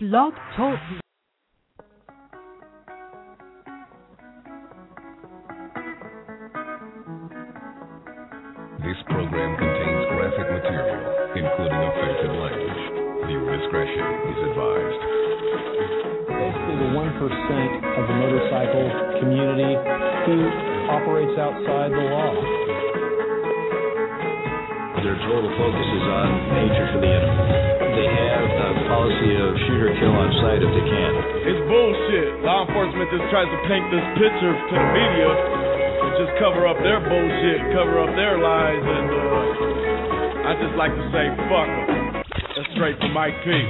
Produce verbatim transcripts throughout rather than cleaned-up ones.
Blog Talk. This program contains graphic material, including offensive language. Viewer discretion is advised. Basically, the one percent of the motorcycle community who operates outside the law. Their total focus is on nature for the enemy. They have a policy of shoot or kill on sight if they can. It's bullshit. Law enforcement just tries to paint this picture to the media and just cover up their bullshit, cover up their lies, and uh, I just like to say, fuck them. That's straight from Mike P.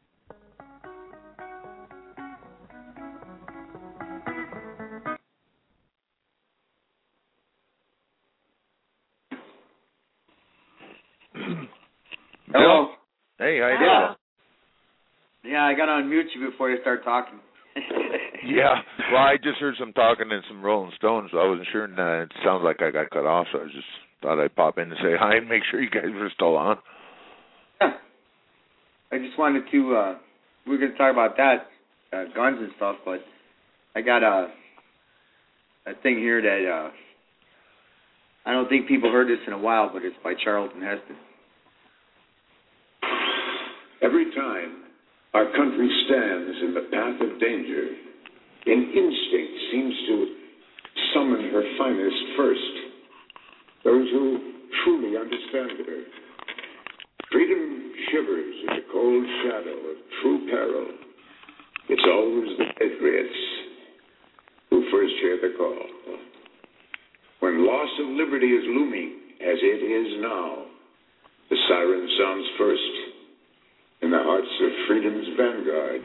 Hello. Hey, how you yeah. doing? Yeah, I got to unmute you before you start talking. Yeah, well, I just heard some talking and some Rolling Stones, so I wasn't sure, and uh, it sounds like I got cut off, so I just thought I'd pop in and say hi and make sure you guys were still on. Yeah. I just wanted to, uh, we were going to talk about that, uh, guns and stuff, but I got a, a thing here that, uh, I don't think people heard this in a while, but it's by Charlton Heston. Every time our country stands in the path of danger, an instinct seems to summon her finest first, those who truly understand her. Freedom shivers in the cold shadow of true peril. It's always the patriots who first hear the call. When loss of liberty is looming, as it is now, the siren sounds first in the hearts of freedom's vanguard.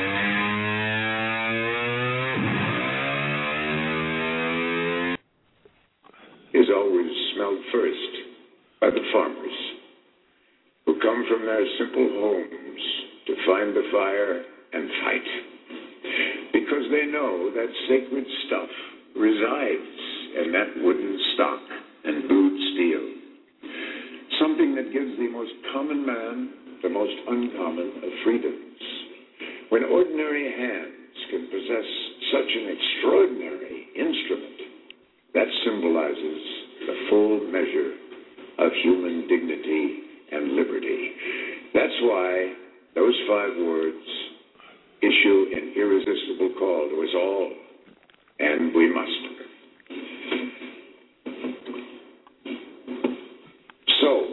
Is always smelled first by the farmers who come from their simple homes to find the fire and fight, because they know that sacred stuff resides in that wooden stock and blued steel, something that gives the most common man the most uncommon of freedoms. When ordinary hands can possess such an extraordinary instrument, that symbolizes the full measure of human dignity and liberty. That's why those five words issue an irresistible call to us all, and we must. So,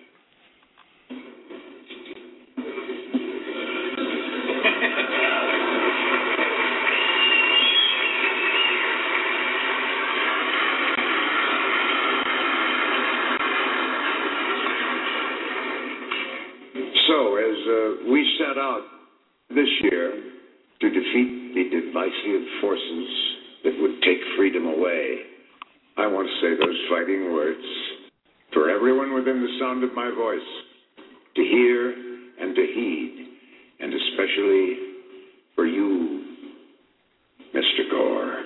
Uh, we set out this year to defeat the divisive forces that would take freedom away. I want to say those fighting words for everyone within the sound of my voice to hear and to heed, and especially for you, Mister Gore.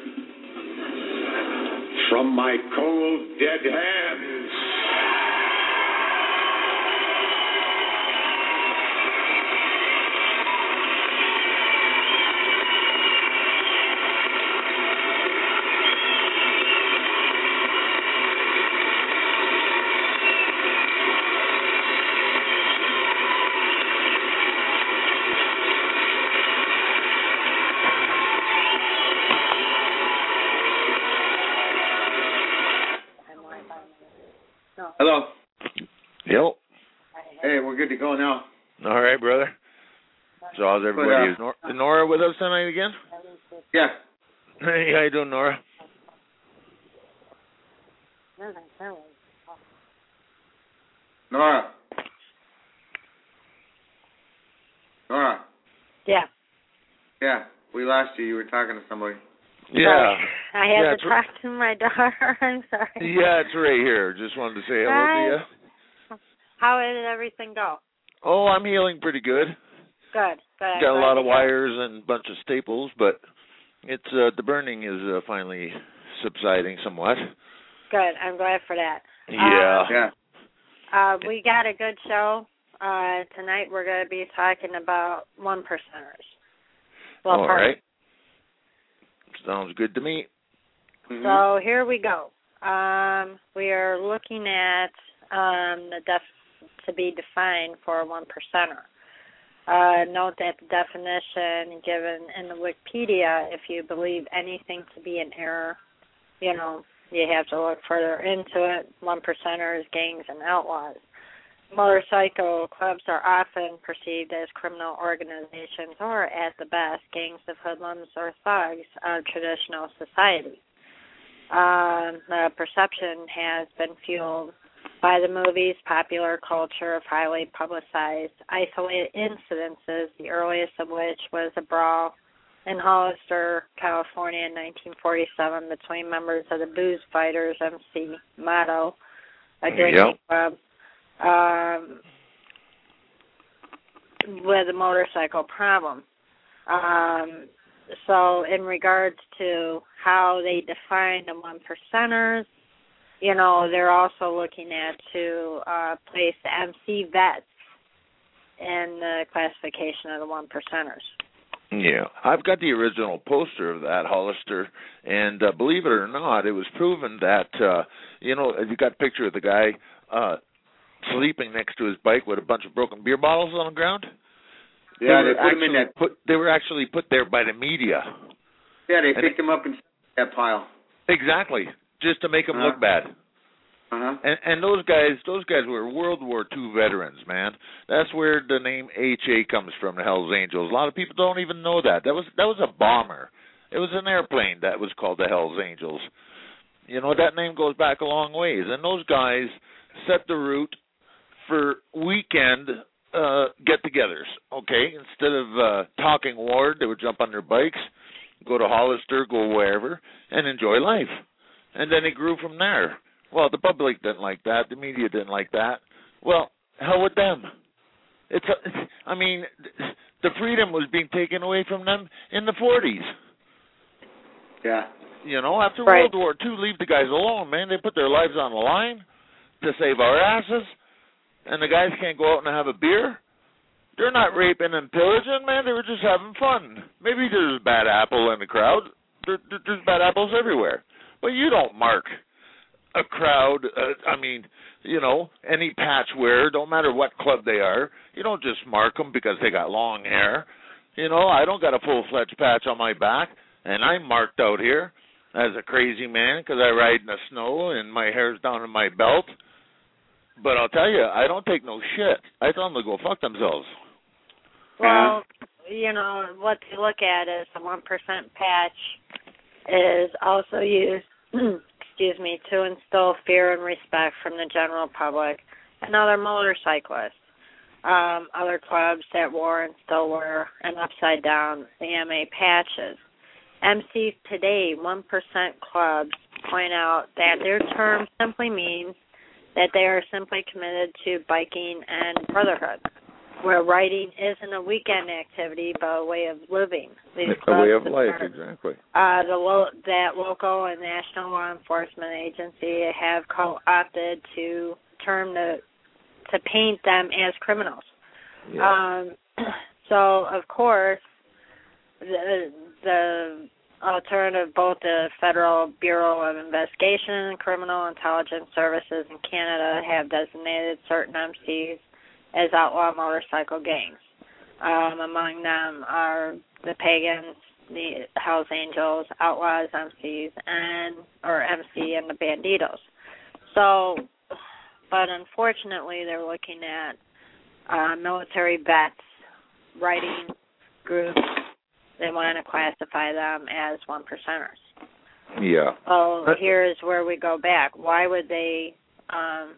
From my cold, dead hands, hello. Yep. Hey, we're good to go now. All right, brother. So how's everybody? But, uh, Is Nora, is Nora with us tonight again? Yeah. Hey, how you doing, Nora? Nora. Nora. Yeah. Yeah, we lost you. You were talking to somebody. Yeah. I had yeah, to talk to my daughter. I'm sorry. Yeah, it's right here. Just wanted to say hello Hi. to you. How did everything go? Oh, I'm healing pretty good. Good. Good. Got a lot of wires and a bunch of staples, but it's uh, the burning is uh, finally subsiding somewhat. Good. I'm glad for that. Yeah. Yeah. Uh, we got a good show. uh, tonight we're going to be talking about one percenters. Well, All right. Sounds good to me. Mm-hmm. So here we go. Um, we are looking at um, the def- to be defined for a one percenter. Uh, note that the definition given in the Wikipedia, if you believe anything to be an error, you know, you have to look further into it. One percenters, gangs, and outlaws. Motorcycle clubs are often perceived as criminal organizations or, at the best, gangs of hoodlums or thugs of traditional society. Um, the perception has been fueled by the movies, popular culture of highly publicized, isolated incidences, the earliest of which was a brawl in Hollister, California in nineteen forty-seven between members of the Booze Fighters M C Motto, a drinking yep. club, um, with a motorcycle problem. Um, so in regards to how they define the one percenters, you know, they're also looking at to uh, place the M C vets in the classification of the one percenters. Yeah, I've got the original poster of that Hollister, and uh, believe it or not, it was proven that, uh, you know, you got a picture of the guy uh, sleeping next to his bike with a bunch of broken beer bottles on the ground. Yeah, they, they put him in that. Put, they were actually put there by the media. Yeah, they and picked him up in that pile. Exactly, just to make him uh-huh. look bad. Uh-huh. And, and those guys, those guys were World War Two veterans, man. That's where the name H A comes from, the Hells Angels. A lot of people don't even know that. That was that was a bomber. It was an airplane that was called the Hells Angels. You know, that name goes back a long ways. And those guys set the route for weekend uh, get-togethers, okay? Instead of uh, talking war, they would jump on their bikes, go to Hollister, go wherever, and enjoy life. And then it grew from there. Well, the public didn't like that. The media didn't like that. Well, hell with them. It's, a, I mean, the freedom was being taken away from them in the forties. Yeah. You know, after right. World War Two, leave the guys alone, man. They put their lives on the line to save our asses, and the guys can't go out and have a beer. They're not raping and pillaging, man. They were just having fun. Maybe there's a bad apple in the crowd. There, there, there's bad apples everywhere. But you don't mark a crowd, uh, I mean, you know, any patch wearer, don't matter what club they are, you don't just mark them because they got long hair. You know, I don't got a full-fledged patch on my back, and I'm marked out here as a crazy man because I ride in the snow and my hair's down in my belt. But I'll tell you, I don't take no shit. I tell them to go fuck themselves. Well, you know, what they look at is the one percent patch is also used excuse me, to instill fear and respect from the general public and other motorcyclists. Um, other clubs that wore and still wear an upside-down C M A patches. M Cs today, one percent clubs, point out that their term simply means that they are simply committed to biking and brotherhood, where riding isn't a weekend activity but a way of living. These a way of life, are, exactly. Uh, the lo- that local and national law enforcement agency have co-opted to term the to paint them as criminals. Yeah. Um, so, of course, the, the alternative, both the Federal Bureau of Investigation and Criminal Intelligence Services in Canada have designated certain M Cs as outlaw motorcycle gangs. Um, among them are the Pagans, the Hells Angels, Outlaws, M Cs, and or M C and the Banditos. So, but unfortunately, they're looking at uh, military vets, writing groups. They want to classify them as one percenters. Yeah. So here's where we go back. Why would they um,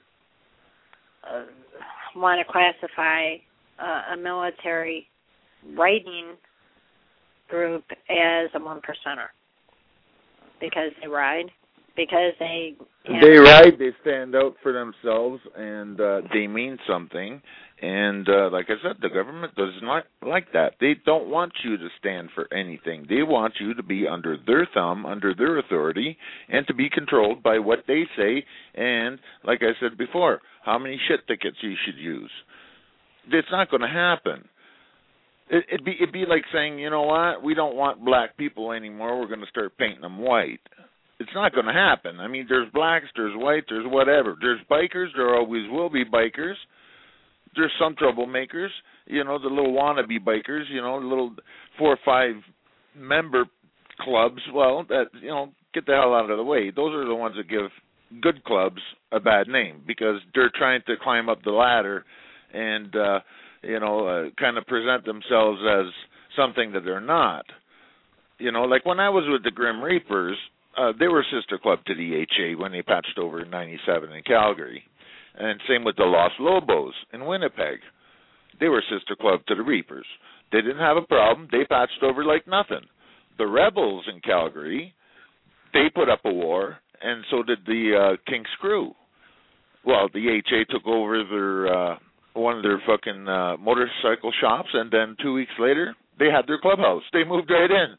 uh, want to classify uh, a military writing group as a one percenter? Because they ride? Because they... They ride, they stand out for themselves, and uh, they mean something. And uh, like I said, the government does not like that. They don't want you to stand for anything. They want you to be under their thumb, under their authority, and to be controlled by what they say. And like I said before, how many shit tickets you should use. It's not going to happen. It, it'd be it'd be like saying, you know what, we don't want black people anymore. We're going to start painting them white. It's not going to happen. I mean, there's blacks, there's whites, there's whatever. There's bikers. There always will be bikers. There's some troublemakers. You know, the little wannabe bikers. You know, the little four or five member clubs. Well, that you know, get the hell out of the way. Those are the ones that give good clubs a bad name because they're trying to climb up the ladder and uh, you know, uh, kind of present themselves as something that they're not. You know, like when I was with the Grim Reapers, uh, they were a sister club to the H A when they patched over in ninety-seven in Calgary. And same with the Los Lobos in Winnipeg. They were a sister club to the Reapers. They didn't have a problem. They patched over like nothing. The Rebels in Calgary, they put up a war, and so did the uh, King's Crew. Well, the H A took over their uh, one of their fucking uh, motorcycle shops, and then two weeks later, they had their clubhouse. They moved right in.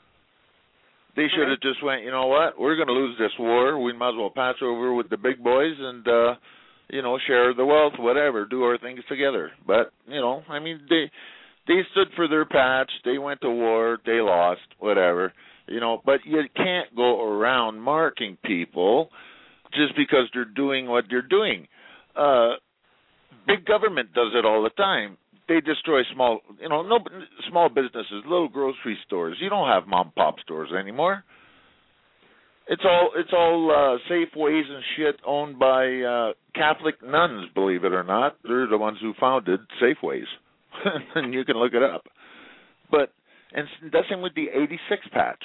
They should have just went, you know what, we're going to lose this war. We might as well patch over with the big boys and, uh, you know, share the wealth, whatever, do our things together. But, you know, I mean, they they stood for their patch. They went to war. They lost, whatever. You know, but you can't go around marking people just because they're doing what they're doing. Uh, big government does it all the time. They destroy small, you know, no small businesses, little grocery stores. You don't have mom and pop stores anymore. It's all it's all uh, Safeways and shit owned by uh, Catholic nuns, believe it or not. They're the ones who founded Safeways, and you can look it up. But and that's same with the eighty-six patch.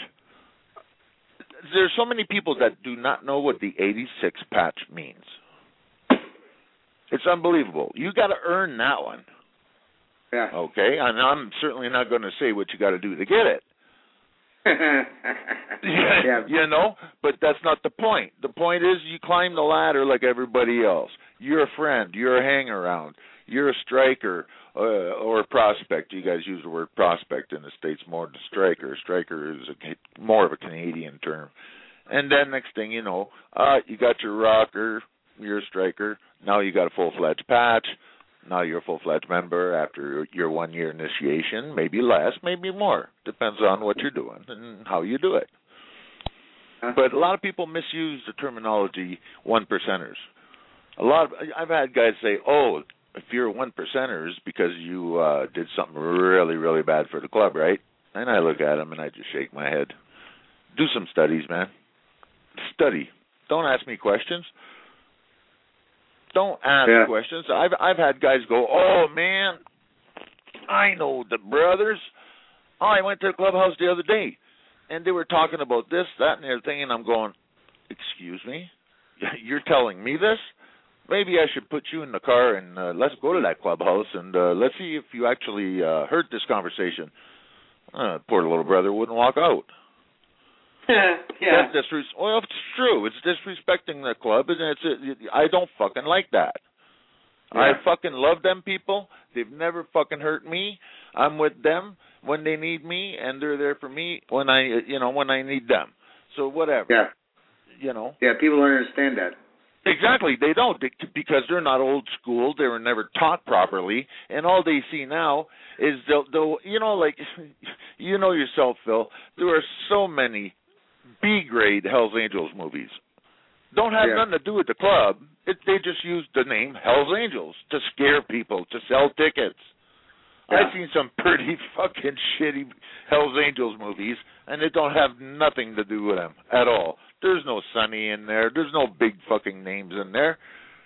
There's so many people that do not know what the eighty-six patch means. It's unbelievable. You got to earn that one. Yeah. Okay, and I'm certainly not going to say what you got to do to get it. Yeah. You know, but that's not the point. The point is you climb the ladder like everybody else. You're a friend. You're a hang-around. You're a striker uh, or a prospect. You guys use the word prospect in the States more than striker. Striker is a, more of a Canadian term. And then next thing you know, uh, you got your rocker. You're a striker. Now you got a full-fledged patch. Now you're a full-fledged member after your one-year initiation, maybe less, maybe more. Depends on what you're doing and how you do it. But a lot of people misuse the terminology one-percenters. A lot of, I've had guys say, oh, if you're one-percenters because you uh, did something really, really bad for the club, right? And I look at them and I just shake my head. Do some studies, man. Study. Don't ask me questions. Don't ask yeah. questions. I've I've had guys go, oh, man, I know the brothers. Oh, I went to the clubhouse the other day, and they were talking about this, that, and the other thing, and I'm going, excuse me? You're telling me this? Maybe I should put you in the car and uh, let's go to that clubhouse, and uh, let's see if you actually uh, heard this conversation. Uh, poor little brother wouldn't walk out. yeah. That's disres- well, it's true. It's disrespecting the club, and it's. It, I don't fucking like that. Yeah. I fucking love them people. They've never fucking hurt me. I'm with them when they need me, and they're there for me when I, you know, when I need them. So whatever. Yeah. You know. Yeah. People don't understand that. Exactly, they don't because they're not old school. They were never taught properly, and all they see now is they'll, they'll you know, like you know yourself, Phil. There are so many B-grade Hells Angels movies. Don't have yeah. nothing to do with the club. It, they just use the name Hells Angels to scare people, to sell tickets. Yeah. I've seen some pretty fucking shitty Hells Angels movies, and they don't have nothing to do with them at all. There's no Sonny in there. There's no big fucking names in there.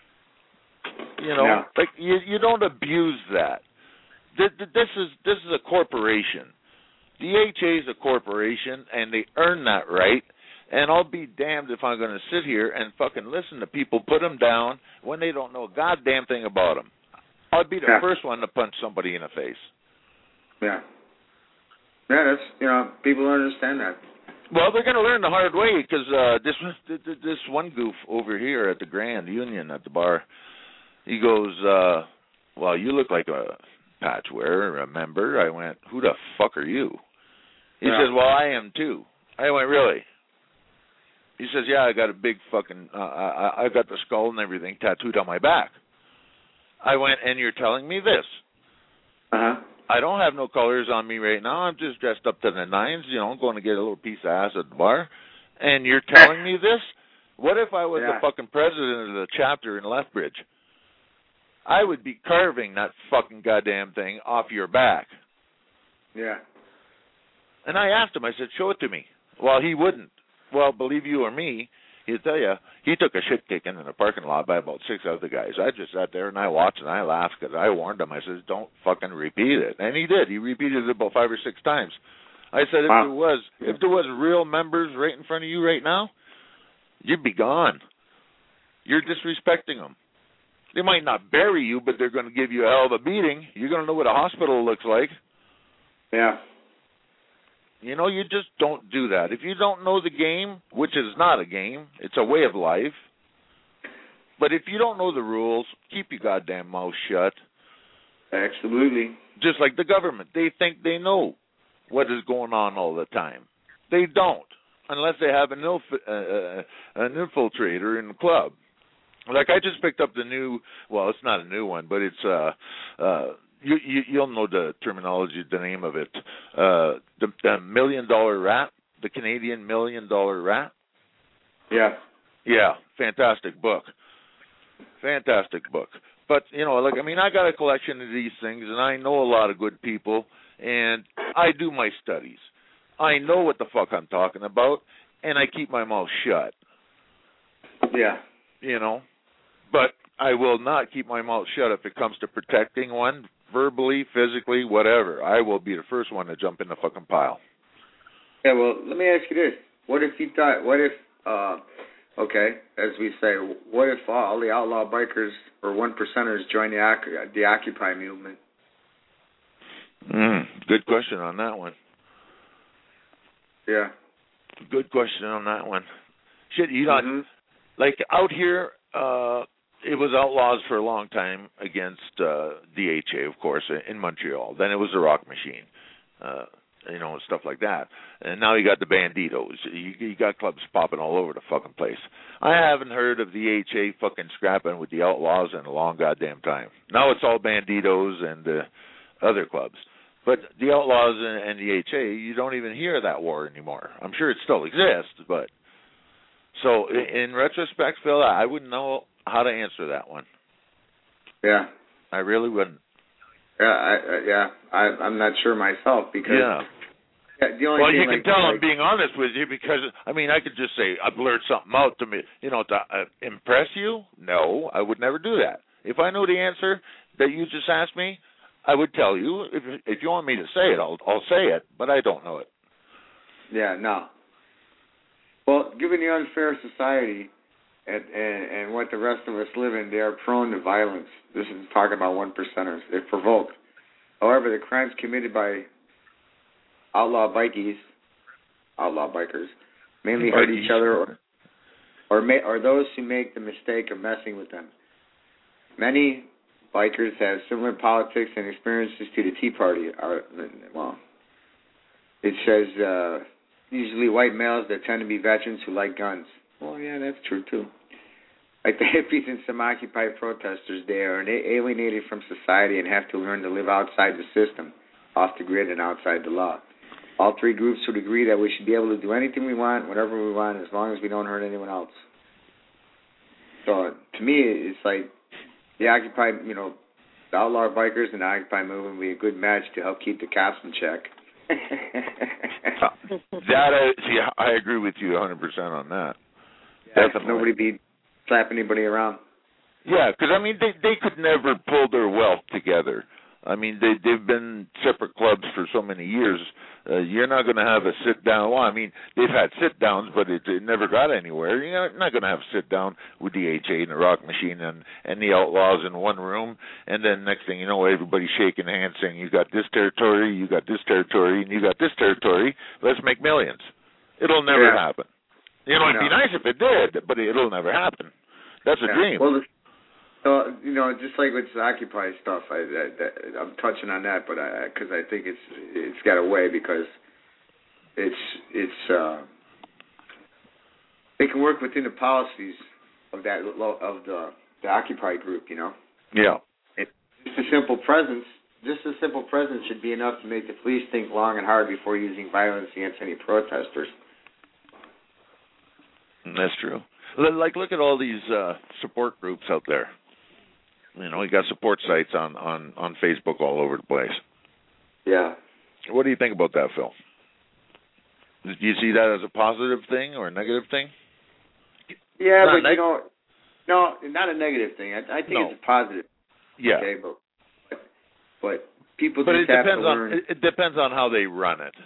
You know, yeah. like you, you don't abuse that. This is this is a corporation. The H A is a corporation, and they earn that right. And I'll be damned if I'm going to sit here and fucking listen to people put them down when they don't know a goddamn thing about them. I'll be the yeah. first one to punch somebody in the face. Yeah. Yeah, that's, you know, people don't understand that. Well, they're going to learn the hard way because uh, this this one goof over here at the Grand Union at the bar, he goes, uh, well, you look like a patch wearer, a member. I went, who the fuck are you? He yeah. says, well, I am too. I went, really? He says, yeah, I got a big fucking, uh, I, I got the skull and everything tattooed on my back. I went, and you're telling me this. Uh-huh. I don't have no colors on me right now. I'm just dressed up to the nines, you know, going to get a little piece of ass at the bar. And you're telling me this? What if I was yeah. the fucking president of the chapter in Lethbridge? I would be carving that fucking goddamn thing off your back. Yeah. And I asked him, I said, show it to me. Well, he wouldn't. Well, believe you or me, he'd tell you, he took a shit kicking in the parking lot by about six other guys. I just sat there and I watched and I laughed because I warned him. I said, don't fucking repeat it. And he did. He repeated it about five or six times. I said, if wow. there was, if there was real members right in front of you right now, you'd be gone. You're disrespecting them. They might not bury you, but they're going to give you a hell of a beating. You're going to know what a hospital looks like. Yeah. You know, you just don't do that. If you don't know the game, which is not a game, it's a way of life. But if you don't know the rules, keep your goddamn mouth shut. Absolutely. Just like the government. They think they know what is going on all the time. They don't, unless they have an, inf- uh, an infiltrator in the club. Like I just picked up the new, well, it's not a new one, but it's, uh, uh, you, you, you'll know the terminology, the name of it. Uh, the, the Million Dollar Rat, the Canadian Million Dollar Rat. Yeah. Yeah, fantastic book. Fantastic book. But, you know, like, I mean, I got a collection of these things, and I know a lot of good people, and I do my studies. I know what the fuck I'm talking about, and I keep my mouth shut. Yeah. You know? But I will not keep my mouth shut if it comes to protecting one, verbally, physically, whatever. I will be the first one to jump in the fucking pile. Yeah, well, let me ask you this. What if you thought, what if, uh, okay, as we say, what if all the outlaw bikers or one percenters join the, the Occupy movement? Mm, good question on that one. Yeah. Good question on that one. Shit, you know, mm-hmm. like out here, uh, it was outlaws for a long time against uh, D H A, of course, in Montreal. Then it was the Rock Machine, uh, you know, stuff like that. And now you got the Banditos. You, you got clubs popping all over the fucking place. I haven't heard of D H A fucking scrapping with the outlaws in a long goddamn time. Now it's all Banditos and uh, other clubs. But the outlaws and, and D H A, you don't even hear that war anymore. I'm sure it still exists, but... So, in retrospect, Phil, I wouldn't know how to answer that one. Yeah. I really wouldn't. Yeah, I, uh, yeah. I, I'm not sure myself because... Yeah. The only well, thing you like, can tell like, I'm being honest with you because, I mean, I could just say, I blurt something out to me, you know, to uh, impress you. No, I would never do that. If I know the answer that you just asked me, I would tell you. If if you want me to say it, I'll I'll say it, but I don't know it. Yeah, no. Well, given the unfair society and, and, and what the rest of us live in, they are prone to violence. This is talking about one percenters. They provoke. However, the crimes committed by outlaw bikies, outlaw bikers, mainly hurt each other or or, may, or those who make the mistake of messing with them. Many bikers have similar politics and experiences to the Tea Party. Are, well, it says... Uh, usually white males that tend to be veterans who like guns. Well, yeah, that's true, too. Like the hippies and some Occupy protesters, they are alienated from society and have to learn to live outside the system, off the grid and outside the law. All three groups would agree that we should be able to do anything we want, whatever we want, as long as we don't hurt anyone else. So, to me, it's like the Occupy, you know, the outlaw bikers and the Occupy movement would be a good match to help keep the cops in check. that I, see, I agree with you one hundred percent on that. Yeah, Definitely. Nobody be slapping anybody around. Yeah, because, I mean, they they could never pull their wealth together. I mean, they, they've been separate clubs for so many years. Uh, you're not going to have a sit-down. Well, I mean, they've had sit-downs, but it, it never got anywhere. You're not going to have a sit-down with D H A and the Rock Machine and, and the Outlaws in one room, and then next thing you know, everybody's shaking hands saying, you got this territory, you got this territory, and you got this territory. Let's make millions. It'll never yeah. happen. You know, it'd be nice if it did, but it'll never happen. That's a yeah. dream. Well, the, so, you know, just like with the Occupy stuff, I, I, I'm touching on that, but because I, I think it's it's got a way because it's it's uh, they can work within the policies of that of the the Occupy group, you know. Yeah. just a simple presence, just a simple presence should be enough to make the police think long and hard before using violence against any protesters. That's true. Like, look at all these uh, support groups out there. You know, you got support sites on, on, on Facebook all over the place. Yeah. What do you think about that, Phil? Do you see that as a positive thing or a negative thing? Yeah, not but neg- you know, no, not a negative thing. I, I think no. it's a positive. Yeah. Okay, but but people but just it have depends to on learn. it, it depends on how they run it.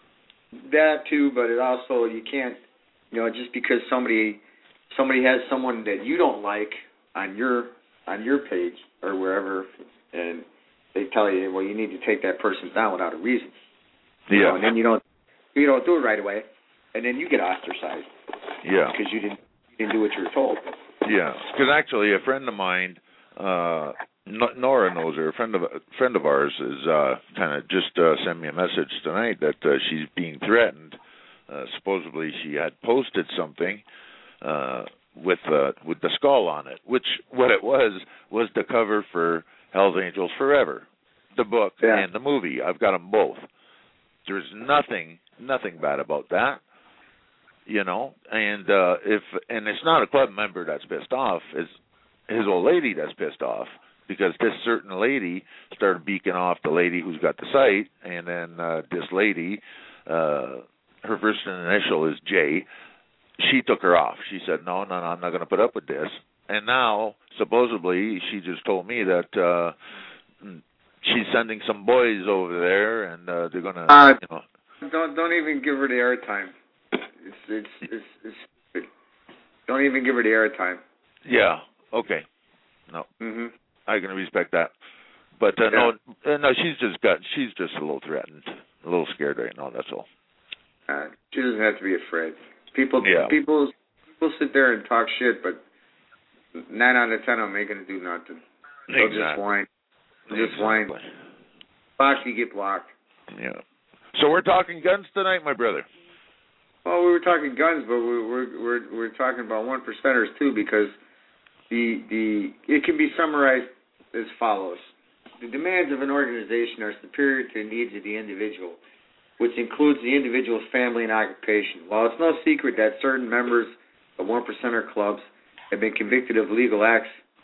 That too, but it also you can't, you know, just because somebody somebody has someone that you don't like on your on your page or wherever, and they tell you, well, you need to take that person down without a reason. You Yeah. know, and then you don't you don't do it right away, and then you get ostracized. Yeah. Because you didn't you didn't do what you were told. Yeah. Because actually, a friend of mine, uh, Nora knows her. A friend of a friend of ours is uh, kind of just uh, sent me a message tonight that uh, she's being threatened. Uh, supposedly, she had posted something uh, with uh, with the skull on it, which what it was was the cover for Hell's Angels Forever, the book yeah. and the movie. I've got them both. There's nothing nothing bad about that, you know. And uh, if and it's not a club member that's pissed off. It's his old lady that's pissed off. Because this certain lady started beaking off the lady who's got the site, and then uh, this lady, uh, her first initial is J. She took her off. She said, "No, no, no, I'm not going to put up with this." And now, supposedly, she just told me that uh, she's sending some boys over there, and uh, they're going to. Uh, you know. Don't don't even give her the airtime. It's it's it's, it's stupid. Don't even give her the airtime. Yeah. Okay. No. Mhm. I can respect that, but uh, yeah. no, uh, no, she's just got, she's just a little threatened, a little scared right now. That's all. Uh, she doesn't have to be afraid. People, yeah. people, people sit there and talk shit, but nine out of ten of them ain't gonna do nothing. They'll Exactly. just whine. They'll just exactly. whine. Blocked, you get blocked. Yeah. So we're talking guns tonight, my brother. Well, we were talking guns, but we're we're we're, we're talking about one percenters too, because the the it can be summarized as follows. The demands of an organization are superior to the needs of the individual, which includes the individual's family and occupation. While it's no secret that certain members of one percenter clubs have been convicted of illegal acts,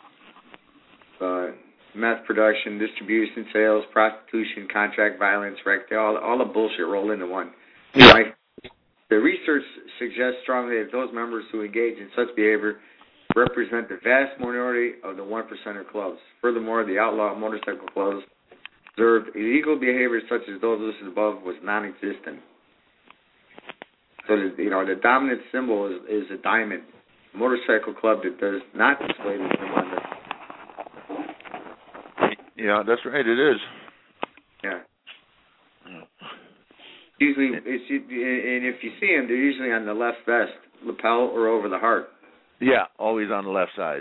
uh, meth production, distribution, sales, prostitution, contract violence, rec, all, all the bullshit rolled into one. Yeah. Right? The research suggests strongly that those members who engage in such behavior represent the vast minority of the one percenter clubs. Furthermore, the outlaw motorcycle clubs observed illegal behavior such as those listed above was non-existent. So, the, you know, the dominant symbol is, is a diamond. A motorcycle club that does not display the symbol on the... Yeah, that's right, it is. Yeah. Usually, it's, and if you see them, they're usually on the left vest, lapel, or over the heart. Yeah, always on the left side.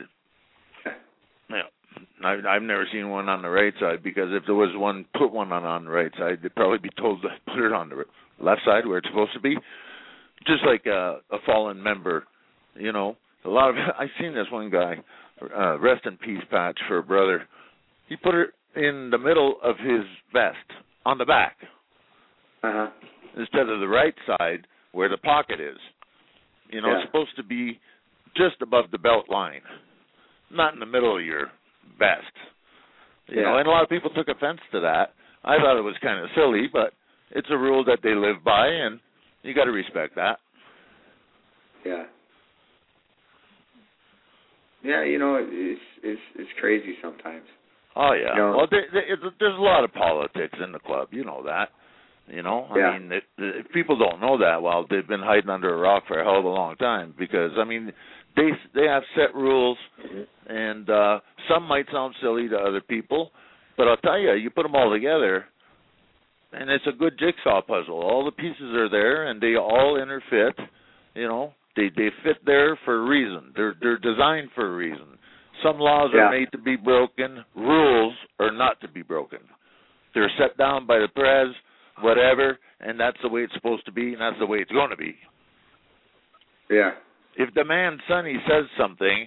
Yeah, I've, I've never seen one on the right side, because if there was one, put one on on the right side, they'd probably be told to put it on the left side where it's supposed to be. Just like a, a fallen member, you know. A lot of I've seen this one guy, uh, rest in peace, Patch, for a brother. He put it in the middle of his vest, on the back, uh-huh. instead of the right side where the pocket is. You know, yeah. It's supposed to be just above the belt line, not in the middle of your vest. You yeah. know, and a lot of people took offense to that. I thought it was kind of silly, but it's a rule that they live by, and you got to respect that. Yeah. Yeah, you know, it's it's it's crazy sometimes. Oh yeah. You know, well, there, there, there's a lot of politics in the club. You know that. You know, I yeah. mean, it, it, people don't know that. Well, they've been hiding under a rock for a hell of a long time, because I mean, they they have set rules, mm-hmm. and uh, some might sound silly to other people, but I'll tell you, you put them all together, and it's a good jigsaw puzzle. All the pieces are there, and they all interfit. You know, they they fit there for a reason. They're they're designed for a reason. Some laws yeah. are made to be broken. Rules are not to be broken. They're set down by the pres, whatever, and that's the way it's supposed to be, and that's the way it's going to be. Yeah. If the man Sonny says something,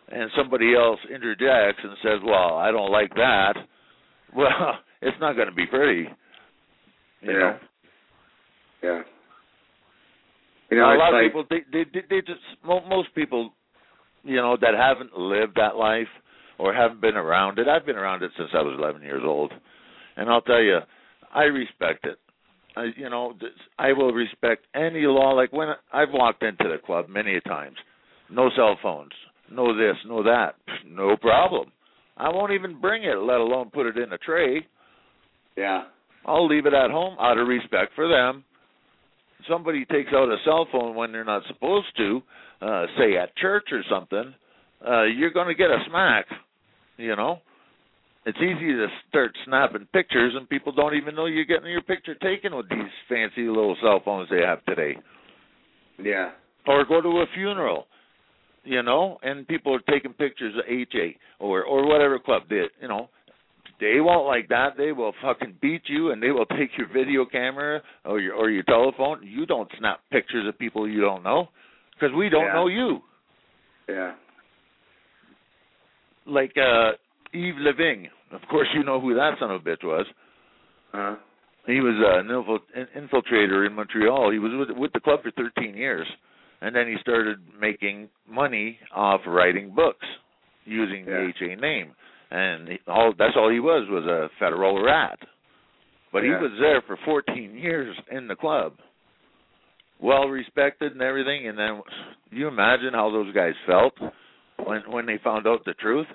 and somebody else interjects and says, well, I don't like that, well, it's not going to be pretty. You yeah. know? Yeah. You know, a lot like, of people, they, they, they, they just, most people, you know, that haven't lived that life or haven't been around it. I've been around it since I was eleven years old. And I'll tell you, I respect it. I, you know, I will respect any law. Like when I've walked into the club many a times, no cell phones, no this, no that, no problem. I won't even bring it, let alone put it in a tray. Yeah. I'll leave it at home out of respect for them. Somebody takes out a cell phone when they're not supposed to, uh, say at church or something, uh, you're going to get a smack, you know. It's easy to start snapping pictures, and people don't even know you're getting your picture taken with these fancy little cell phones they have today. Yeah. Or go to a funeral, you know, and people are taking pictures of H A or or whatever club did, you know. They won't like that. They will fucking beat you, and they will take your video camera or your or your telephone. You don't snap pictures of people you don't know because we don't yeah. know you. Yeah. Like uh, Yves Leving. Of course, you know who that son of a bitch was. Uh-huh. He was uh, an infiltrator in Montreal. He was with, with the club for thirteen years, and then he started making money off writing books using yeah. the H A name. And he, all that's all he was, was a federal rat. But yeah. he was there for fourteen years in the club. Well respected and everything. And then, you imagine how those guys felt when when they found out the truth?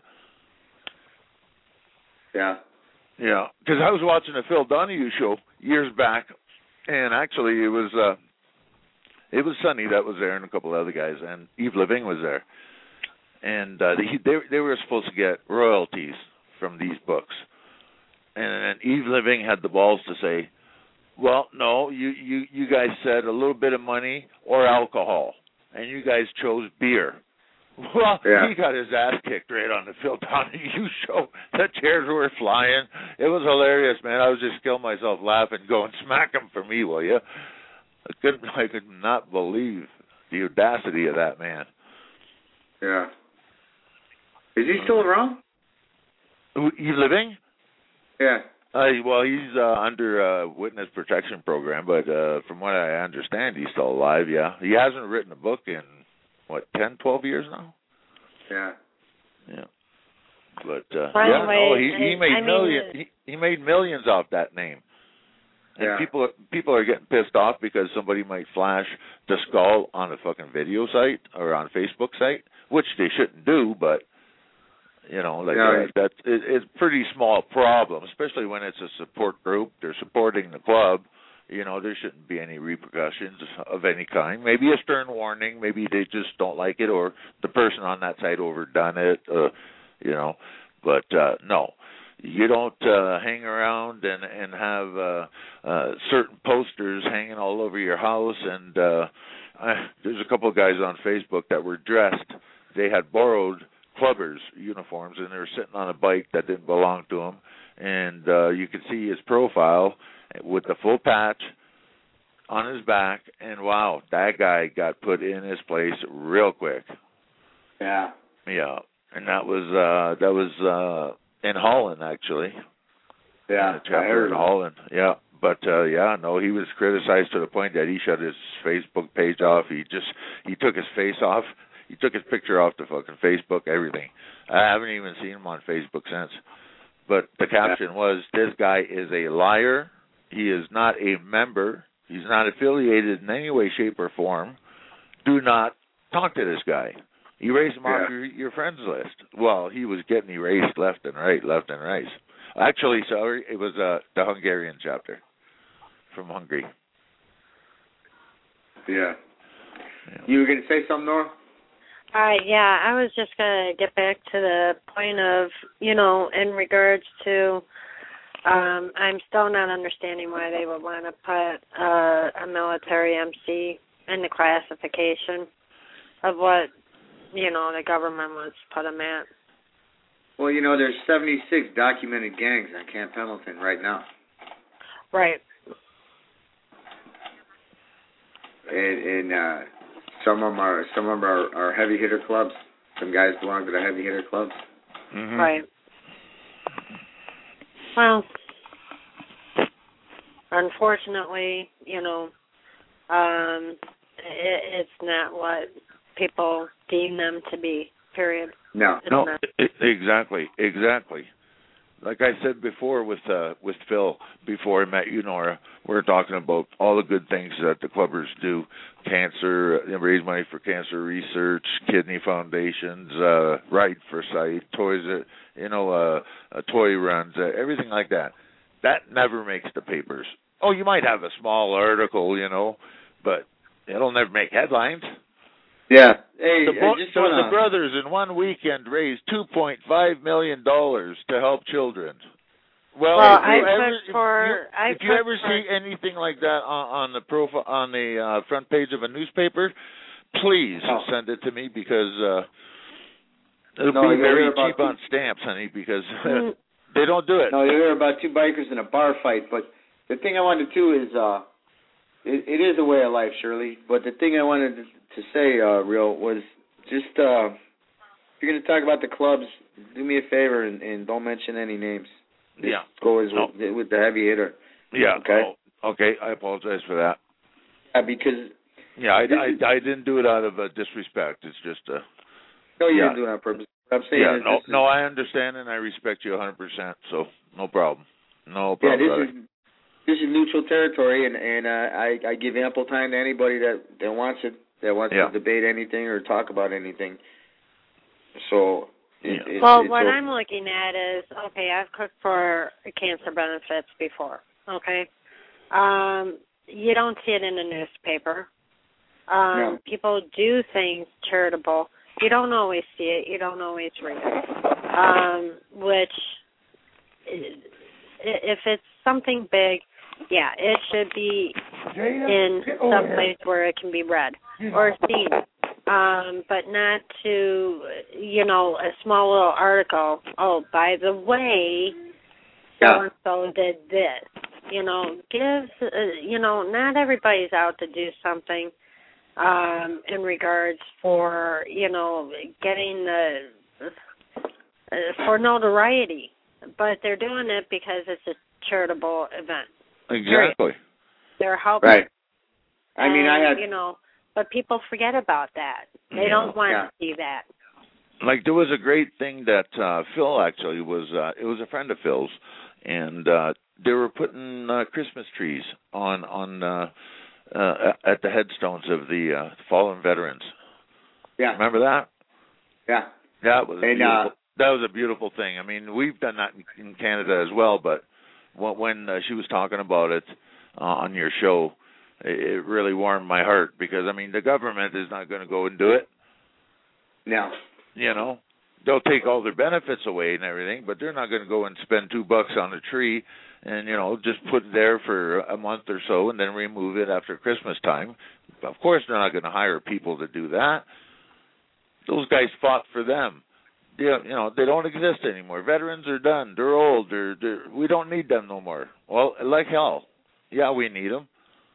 Yeah. Yeah. Because I was watching a Phil Donahue show years back, and actually it was uh, it was Sonny that was there and a couple of other guys, and Yves Leving was there. And uh, they, they they were supposed to get royalties from these books, and, and Yves Leving had the balls to say, "Well, no, you, you you guys said a little bit of money or alcohol, and you guys chose beer." Well, yeah. he got his ass kicked right on the Phil Donahue show. The chairs were flying. It was hilarious, man. I was just killing myself laughing, going, "Smack him for me, will you?" I couldn't I could not believe the audacity of that man. Yeah. Is he still around? You living? Yeah. Uh, well, he's uh, under uh, witness protection program, but uh, from what I understand, he's still alive. Yeah, he hasn't written a book in what ten, twelve years now. Yeah. Yeah. But uh, well, yeah, anyway, no, he, he made I mean, millions. He, he made millions off that name. And yeah. people people are getting pissed off because somebody might flash the skull on a fucking video site or on Facebook site, which they shouldn't do, but. You know, like yeah. uh, that's it, it's a pretty small problem, especially when it's a support group. They're supporting the club. You know, there shouldn't be any repercussions of any kind. Maybe a stern warning. Maybe they just don't like it, or the person on that site overdone it. Uh, you know, but uh, no, you don't uh, hang around and and have uh, uh, certain posters hanging all over your house. And uh, I, there's a couple of guys on Facebook that were dressed. They had borrowed clubbers uniforms, and they were sitting on a bike that didn't belong to him, and uh, you could see his profile with the full patch on his back, and wow, that guy got put in his place real quick. Yeah. Yeah, and that was uh, that was uh, in Holland, actually. Yeah, in a chapter in Holland. Yeah, but uh, yeah, no, he was criticized to the point that he shut his Facebook page off. He just he took his face off. He took his picture off the fucking Facebook, everything. I haven't even seen him on Facebook since. But the caption was, "This guy is a liar. He is not a member. He's not affiliated in any way, shape, or form. Do not talk to this guy. Erase him yeah. off your, your friends list." Well, he was getting erased left and right, left and right. Actually, sorry, it was uh, the Hungarian chapter from Hungary. Yeah. yeah. You were going to say something, Nora? Uh, yeah, I was just going to get back to the point of, you know, in regards to, um, I'm still not understanding why they would want to put uh, a military M C in the classification of what, you know, the government wants to put them at. Well, you know, there's seventy-six documented gangs on Camp Pendleton right now. Right. And, and uh, some of them are some of them are, are heavy hitter clubs. some guys belong to the heavy hitter clubs. Mm-hmm. Right. Well, unfortunately, you know, um, it, it's not what people deem them to be, period. No. No, I- exactly, exactly. Like I said before with uh, with Phil, before I met you, Nora, we were talking about all the good things that the clubbers do: cancer, uh, raise money for cancer research, kidney foundations, uh, Right for Sight, toys, uh, you know, uh, uh, toy runs, uh, everything like that. That never makes the papers. Oh, you might have a small article, you know, but it'll never make headlines. Yeah. Hey, The, bo- I just the, wanna, the brothers in one weekend raised two point five million dollars to help children. Well, Well, if you I ever, put for if you, I if you put ever for, see anything like that on, on the profile on the uh, front page of a newspaper, please Oh. send it to me because uh, it'll No, be you'll very hear about cheap on stamps, honey, because Mm. they don't do it. No, you hear about two bikers in a bar fight, but the thing I wanted to is, uh, it, it is a way of life, Shirley. But the thing I wanted to, to say, uh, real, was just, uh, if you're going to talk about the clubs, do me a favor and, and don't mention any names. Just Yeah. go as No. with, with the heavy hitter. Yeah. Okay. Oh, okay. I apologize for that. Yeah, because Yeah, I, This I, is- I didn't do it out of uh, disrespect. It's just uh, no, you yeah. didn't do it on purpose. What I'm saying yeah. is No, this is, no, I understand and I respect you one hundred percent. So no problem. No yeah, problem. this brother. is this is neutral territory, and and uh, I I give ample time to anybody that that wants it, that wants Yeah. to debate anything or talk about anything. So. It, Yeah. it's, well, it's what okay. I'm looking at is, okay, I've cooked for cancer benefits before, okay? Um, you don't see it in the newspaper. Um, No. People do things charitable. You don't always see it. You don't always read it. Um, which, i- if it's something big, yeah, it should be in some place where it can be read or seen. Um, but not to, you know, a small little article. Oh, by the way, so and so did this. You know, give. Uh, you know, not everybody's out to do something um, in regards for, you know, getting the uh, for notoriety, but they're doing it because it's a charitable event. Exactly. They're helping. Right. I mean, I And, had you know. But people forget about that. They Yeah. don't want Yeah. to see that. Like there was a great thing that uh, Phil actually was. Uh, it was a friend of Phil's, and uh, they were putting uh, Christmas trees on on uh, uh, at the headstones of the uh, fallen veterans. yeah Remember that? yeah That was a And, beautiful, uh, that was a beautiful thing. I mean, we've done that in, in Canada as well. But when, when uh, she was talking about it uh, on your show, it, it really warmed my heart because I mean, the government is not going to go and do it. no You know, they'll take all their benefits away and everything, but they're not going to go and spend two bucks on a tree and, you know, just put it there for a month or so and then remove it after Christmas time. Of course, they're not going to hire people to do that. Those guys fought for them. They, you know, they don't exist anymore. Veterans are done. They're old. They're, they're, we don't need them no more. Well, like hell. Yeah, we need them.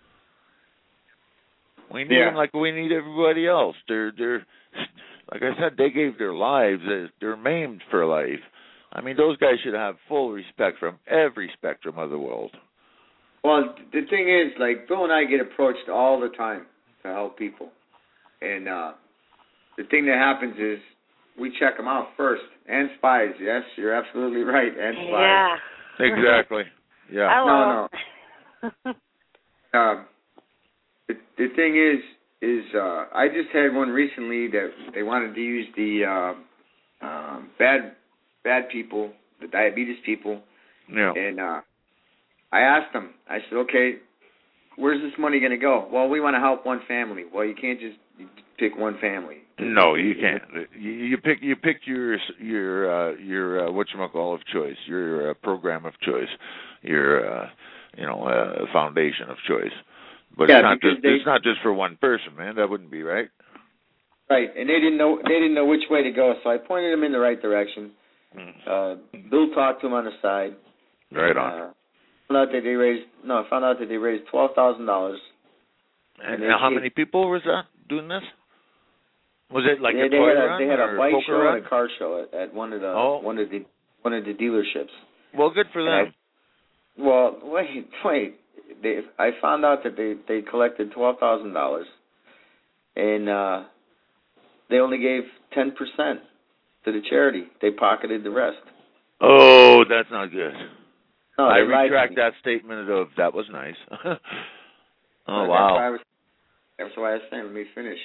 We need Yeah. them like we need everybody else. They're, they're, like I said, they gave their lives. They're maimed for life. I mean, those guys should have full respect from every spectrum of the world. Well, the thing is, like, Bill and I get approached all the time to help people. And uh, the thing that happens is we check them out first. And spies. Yes, you're absolutely right. And spies. Yeah. Exactly. Yeah. Hello. No, no. Um, the, the thing is, is uh, I just had one recently that they wanted to use the uh, um, bad bad people, the diabetes people. Yeah. And uh, I asked them, I said, okay, where's this money going to go? Well, we want to help one family. Well, you can't just pick one family. No, you can't. You, you pick. You pick your your uh, your uh, whatchamacall of choice. Your uh, program of choice. Your uh, you know uh, foundation of choice. But Yeah, it's not because just they- it's not just for one person, man. That wouldn't be right. Right, and they didn't know they didn't know which way to go, so I pointed them in the right direction. Mm. Uh, Bill talked to him on the side. Right Uh, on. found out that they raised no, I found out that they raised twelve thousand dollars. And, and and how they- many people was that doing this? Was it like yeah, a they toy had a, run They had or a bike poker show run? and a car show at, at one of the oh. one of the one of the dealerships. Well, good for them. I, well, wait, wait. They, I found out that they they collected twelve thousand dollars, and uh, they only gave ten percent to the charity. They pocketed the rest. Oh, that's not good. No, I they lied to retract me. that statement of that was nice. oh, That's wow. why I was, that's why I was saying, let me finish.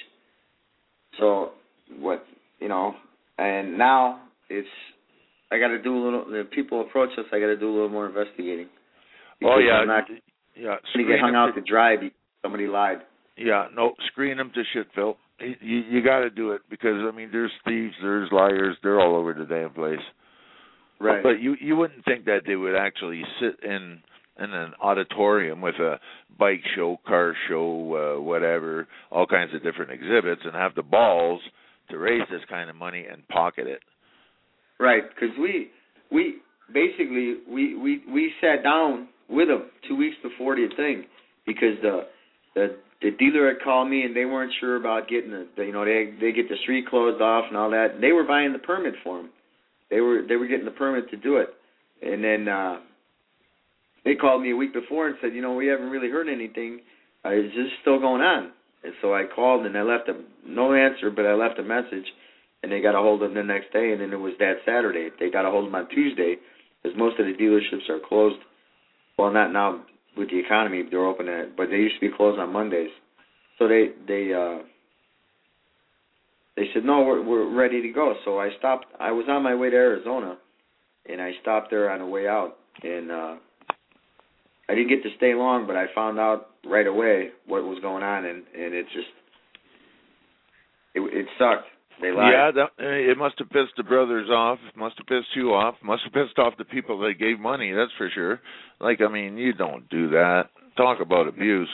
So, what, you know, and now it's, I got to do a little, the people approach us, I got to do a little more investigating. Oh, Because yeah. I'm not yeah. going to Screen get hung them out to dry because somebody lied. Yeah, no, screen them to shit, Phil. You, you got to do it because, I mean, there's thieves, there's liars, they're all over the damn place. Right. But you you wouldn't think that they would actually sit in in an auditorium with a bike show, car show, uh, whatever, all kinds of different exhibits, and have the balls to raise this kind of money and pocket it. Right, because we we basically we, we we sat down with them two weeks before the thing because the the the dealer had called me and they weren't sure about getting the, the you know they they get the street closed off and all that. They were buying the permit for them. They were they were getting the permit to do it, and then uh, they called me a week before and said, you know, we haven't really heard anything. Uh, is this still going on? And so I called and I left a no answer, but I left a message, and they got a hold of them the next day, and then it was that Saturday. They got a hold of them on Tuesday, because most of the dealerships are closed. Well, not now with the economy; they're open at, but they used to be closed on Mondays. So they they. Uh, They said, no, we're, we're ready to go. So I stopped. I was on my way to Arizona, and I stopped there on the way out. And uh, I didn't get to stay long, but I found out right away what was going on, and, and it just, it, it sucked. They lied. Yeah, that, it must have pissed the brothers off. It must have pissed you off. Must have pissed off the people that gave money, that's for sure. Like, I mean, you don't do that. Talk about abuse.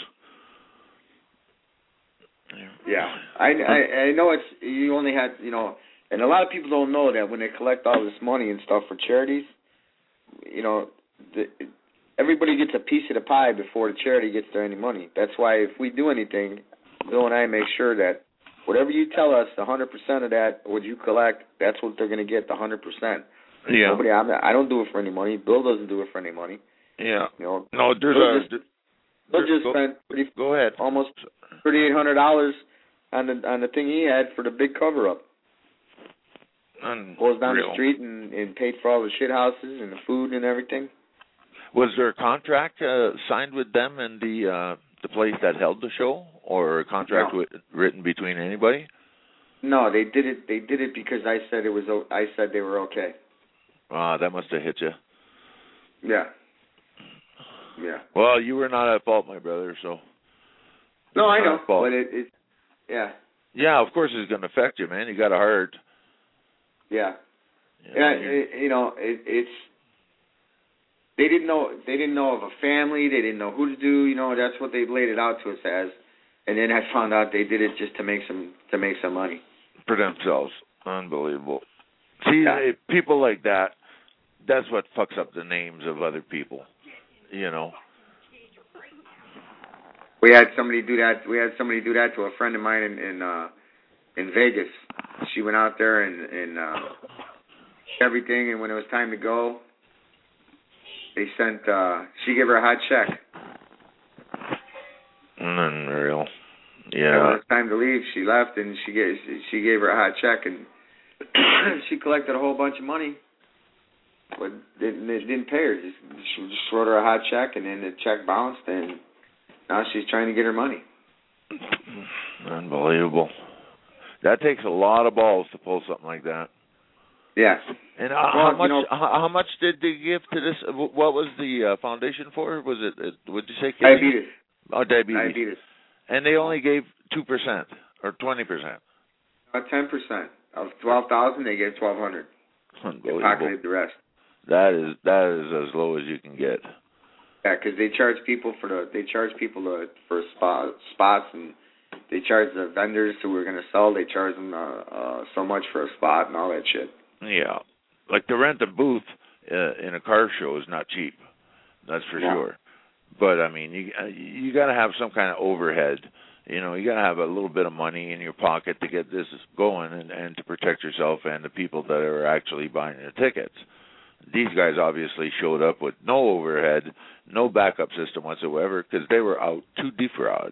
Yeah, I, I I know it's you only had you know, and a lot of people don't know that when they collect all this money and stuff for charities, you know, the, everybody gets a piece of the pie before the charity gets there any money. That's why if we do anything, Bill and I make sure that whatever you tell us, the hundred percent of that what you collect, that's what they're going to get, the hundred percent. Yeah. Nobody, I'm not, I don't do it for any money. Bill doesn't do it for any money. Yeah. You know, no, there's Bill a. just, Bill just go, spent pretty, go ahead. almost thirty-eight hundred dollars on the on the thing he had for the big cover up. Goes down the street and, and paid for all the shit houses and the food and everything. Was there a contract uh, signed with them and the uh, the place that held the show, or a contract No. with, written between anybody? No, they did it. They did it because I said it was. o- I said they were okay. Ah, that must have hit you. Yeah. Yeah. Well, you were not at fault, my brother. So. No, I Not know, at fault. but it, it. Yeah. Yeah, of course it's going to affect you, man. You got a heart. Yeah. You Yeah. know, you- It, you know, it, it's. They didn't know. They didn't know of a family. They didn't know who to do. You know, that's what they laid it out to us as. And then I found out they did it just to make some to make some money. for themselves. Unbelievable. See, Yeah. eh, people like that, that's what fucks up the names of other people, you know. We had somebody do that. We had somebody do that to a friend of mine in in, uh, in Vegas. She went out there and, and uh, everything, and when it was time to go, they sent. Uh, she gave her a hot check. Unreal. And when Yeah. it was time to leave, she left, and she gave she gave her a hot check, and she collected a whole bunch of money, but didn't it didn't pay her. Just, she just wrote her a hot check, and then the check bounced, and now she's trying to get her money. Unbelievable. That takes a lot of balls to pull something like that. Yeah. And uh, Well, how you much? know- how, how much did they give to this? What was the uh, foundation for? Was it? it would you say kidney? Diabetes. Oh, diabetes. Diabetes. And they only gave two percent or twenty percent. About ten percent of twelve thousand, they gave twelve hundred. They Unbelievable. pocketed the rest. That is that is as low as you can get. Yeah, because they charge people for the they charge people to, for spot, spots, and they charge the vendors who are going to sell. They charge them uh, uh, so much for a spot and all that shit. Yeah, like to rent a booth uh, in a car show is not cheap. That's for Yeah. sure. But I mean, you you got to have some kind of overhead You know, you got to have a little bit of money in your pocket to get this going and, and to protect yourself and the people that are actually buying the tickets. These guys obviously showed up with no overhead, no backup system whatsoever, because they were out to defraud.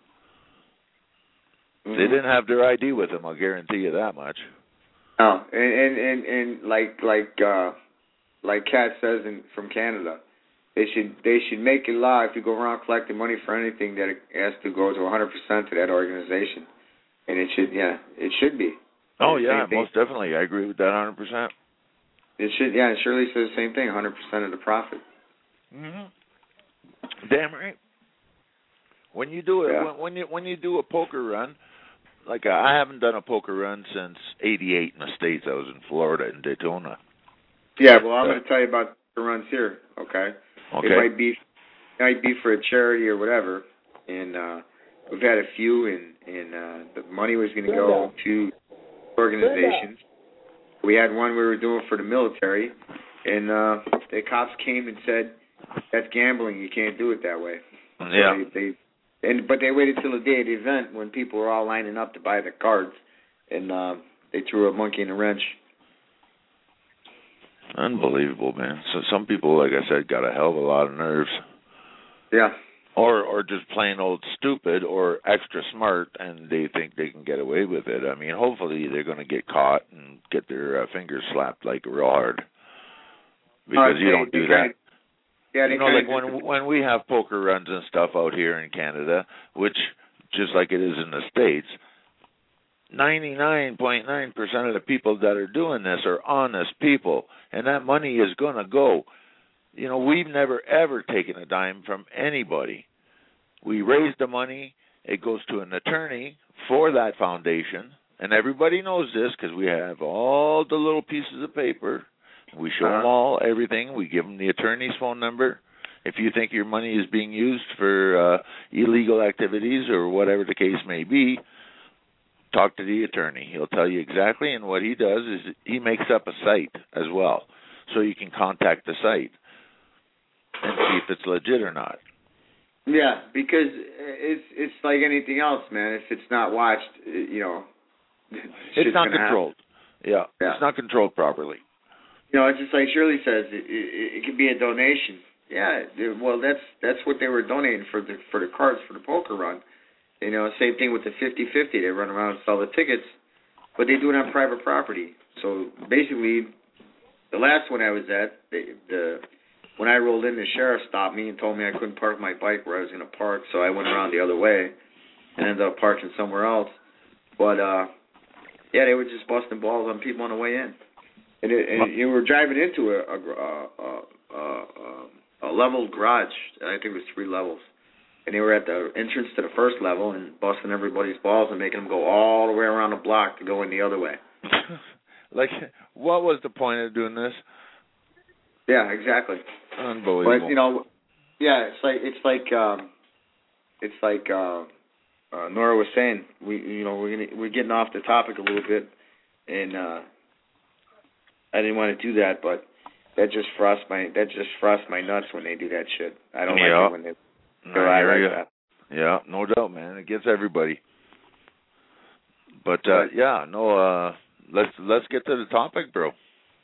Mm-hmm. They didn't have their I D with them, I'll guarantee you that much. No, and and, and, and like like uh, like Kat says in, from Canada, they should they should make it law if you go around collecting money for anything that it has to go to one hundred percent to that organization, and it should yeah it should be. Oh yeah, most definitely, I agree with that one hundred percent. It should, yeah. Shirley says the same thing. one hundred percent of the profit. Mm-hmm. Damn right. When you do it, yeah. when, when you when you do a poker run, like uh, I haven't done a poker run since eighty-eight in the States. I was in Florida in Daytona. Yeah, well, I'm going to tell you about the runs here. Okay. Okay. It might be, it might be for a charity or whatever, and uh, we've had a few, and and uh, the money was going to go to organizations. We had one we were doing for the military, and uh, the cops came and said, "That's gambling. You can't do it that way." Yeah. So they, they, and but they waited till the day of the event when people were all lining up to buy the cards, and uh, they threw a monkey in a wrench. Unbelievable, man. So some people, like I said, got a hell of a lot of nerves. Yeah. Or or just plain old stupid or extra smart, and they think they can get away with it. I mean, hopefully they're going to get caught and get their uh, fingers slapped like real hard, because uh, you don't do that. Yeah, you know, like when when we have poker runs and stuff out here in Canada, which just like it is in the States, ninety-nine point nine percent of the people that are doing this are honest people, and that money is going to go. You know, we've never, ever taken a dime from anybody. We raise the money. It goes to an attorney for that foundation, and everybody knows this because we have all the little pieces of paper. We show uh-huh. them all everything. We give them the attorney's phone number. If you think your money is being used for uh, illegal activities or whatever the case may be, talk to the attorney. He'll tell you exactly, and what he does is he makes up a site as well, so you can contact the site and see if it's legit or not. Yeah, because it's it's like anything else, man. If it's not watched, you know, it's, it's not controlled. Yeah, yeah, it's not controlled properly. You know, it's just like Shirley says, it, it, it could be a donation. Yeah, well, that's that's what they were donating for the for the cards for the poker run. You know, same thing with the fifty-fifty. They run around and sell the tickets, but they do it on private property. So basically, the last one I was at, the, the when I rolled in, the sheriff stopped me and told me I couldn't park my bike where I was going to park, so I went around the other way and ended up parking somewhere else. But, uh, yeah, they were just busting balls on people on the way in. And, it, and you were driving into a, a, a, a, a leveled garage. I think it was three levels. And they were at the entrance to the first level and busting everybody's balls and making them go all the way around the block to go in the other way. Like, what was the point of doing this? Yeah, exactly. Unbelievable. But you know, yeah, it's like it's like um, it's like uh, uh, Nora was saying. We you know we're gonna, we're getting off the topic a little bit, and uh, I didn't want to do that, but that just frosts my that just frosts my nuts when they do that shit. I don't yeah. like it when they go out like that. Yeah, no doubt, man. It gets everybody. But uh, yeah, no. Uh, let's let's get to the topic, bro.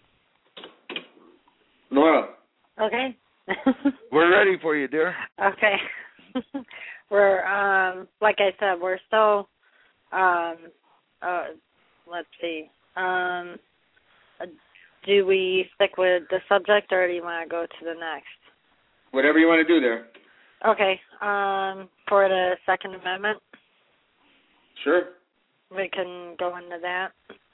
Nora. Okay. We're ready for you, dear. Okay. We're um like I said, we're still um uh let's see. Um do we stick with the subject or do you want to go to the next? Whatever you want to do there. Okay. Um for the Second Amendment. Sure. We can go into that.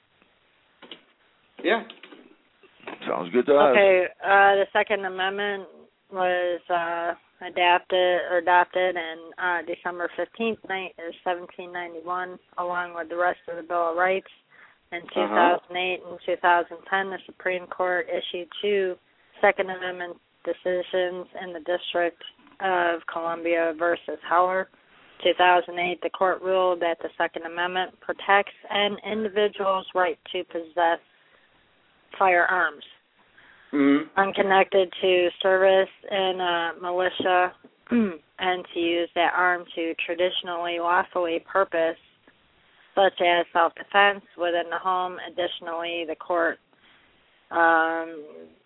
Yeah. Sounds good to us. Okay, uh, the Second Amendment was uh, adapted or adopted in uh, December fifteenth, seventeen ninety-one, along with the rest of the Bill of Rights. In two thousand eight uh-huh. and two thousand ten, the Supreme Court issued two Second Amendment decisions in the District of Columbia versus Heller. two thousand eight, the court ruled that the Second Amendment protects an individual's right to possess firearms. Mm-hmm. Unconnected to service in a militia and to use that arm to traditionally lawfully purpose, such as self-defense within the home. Additionally, the court um,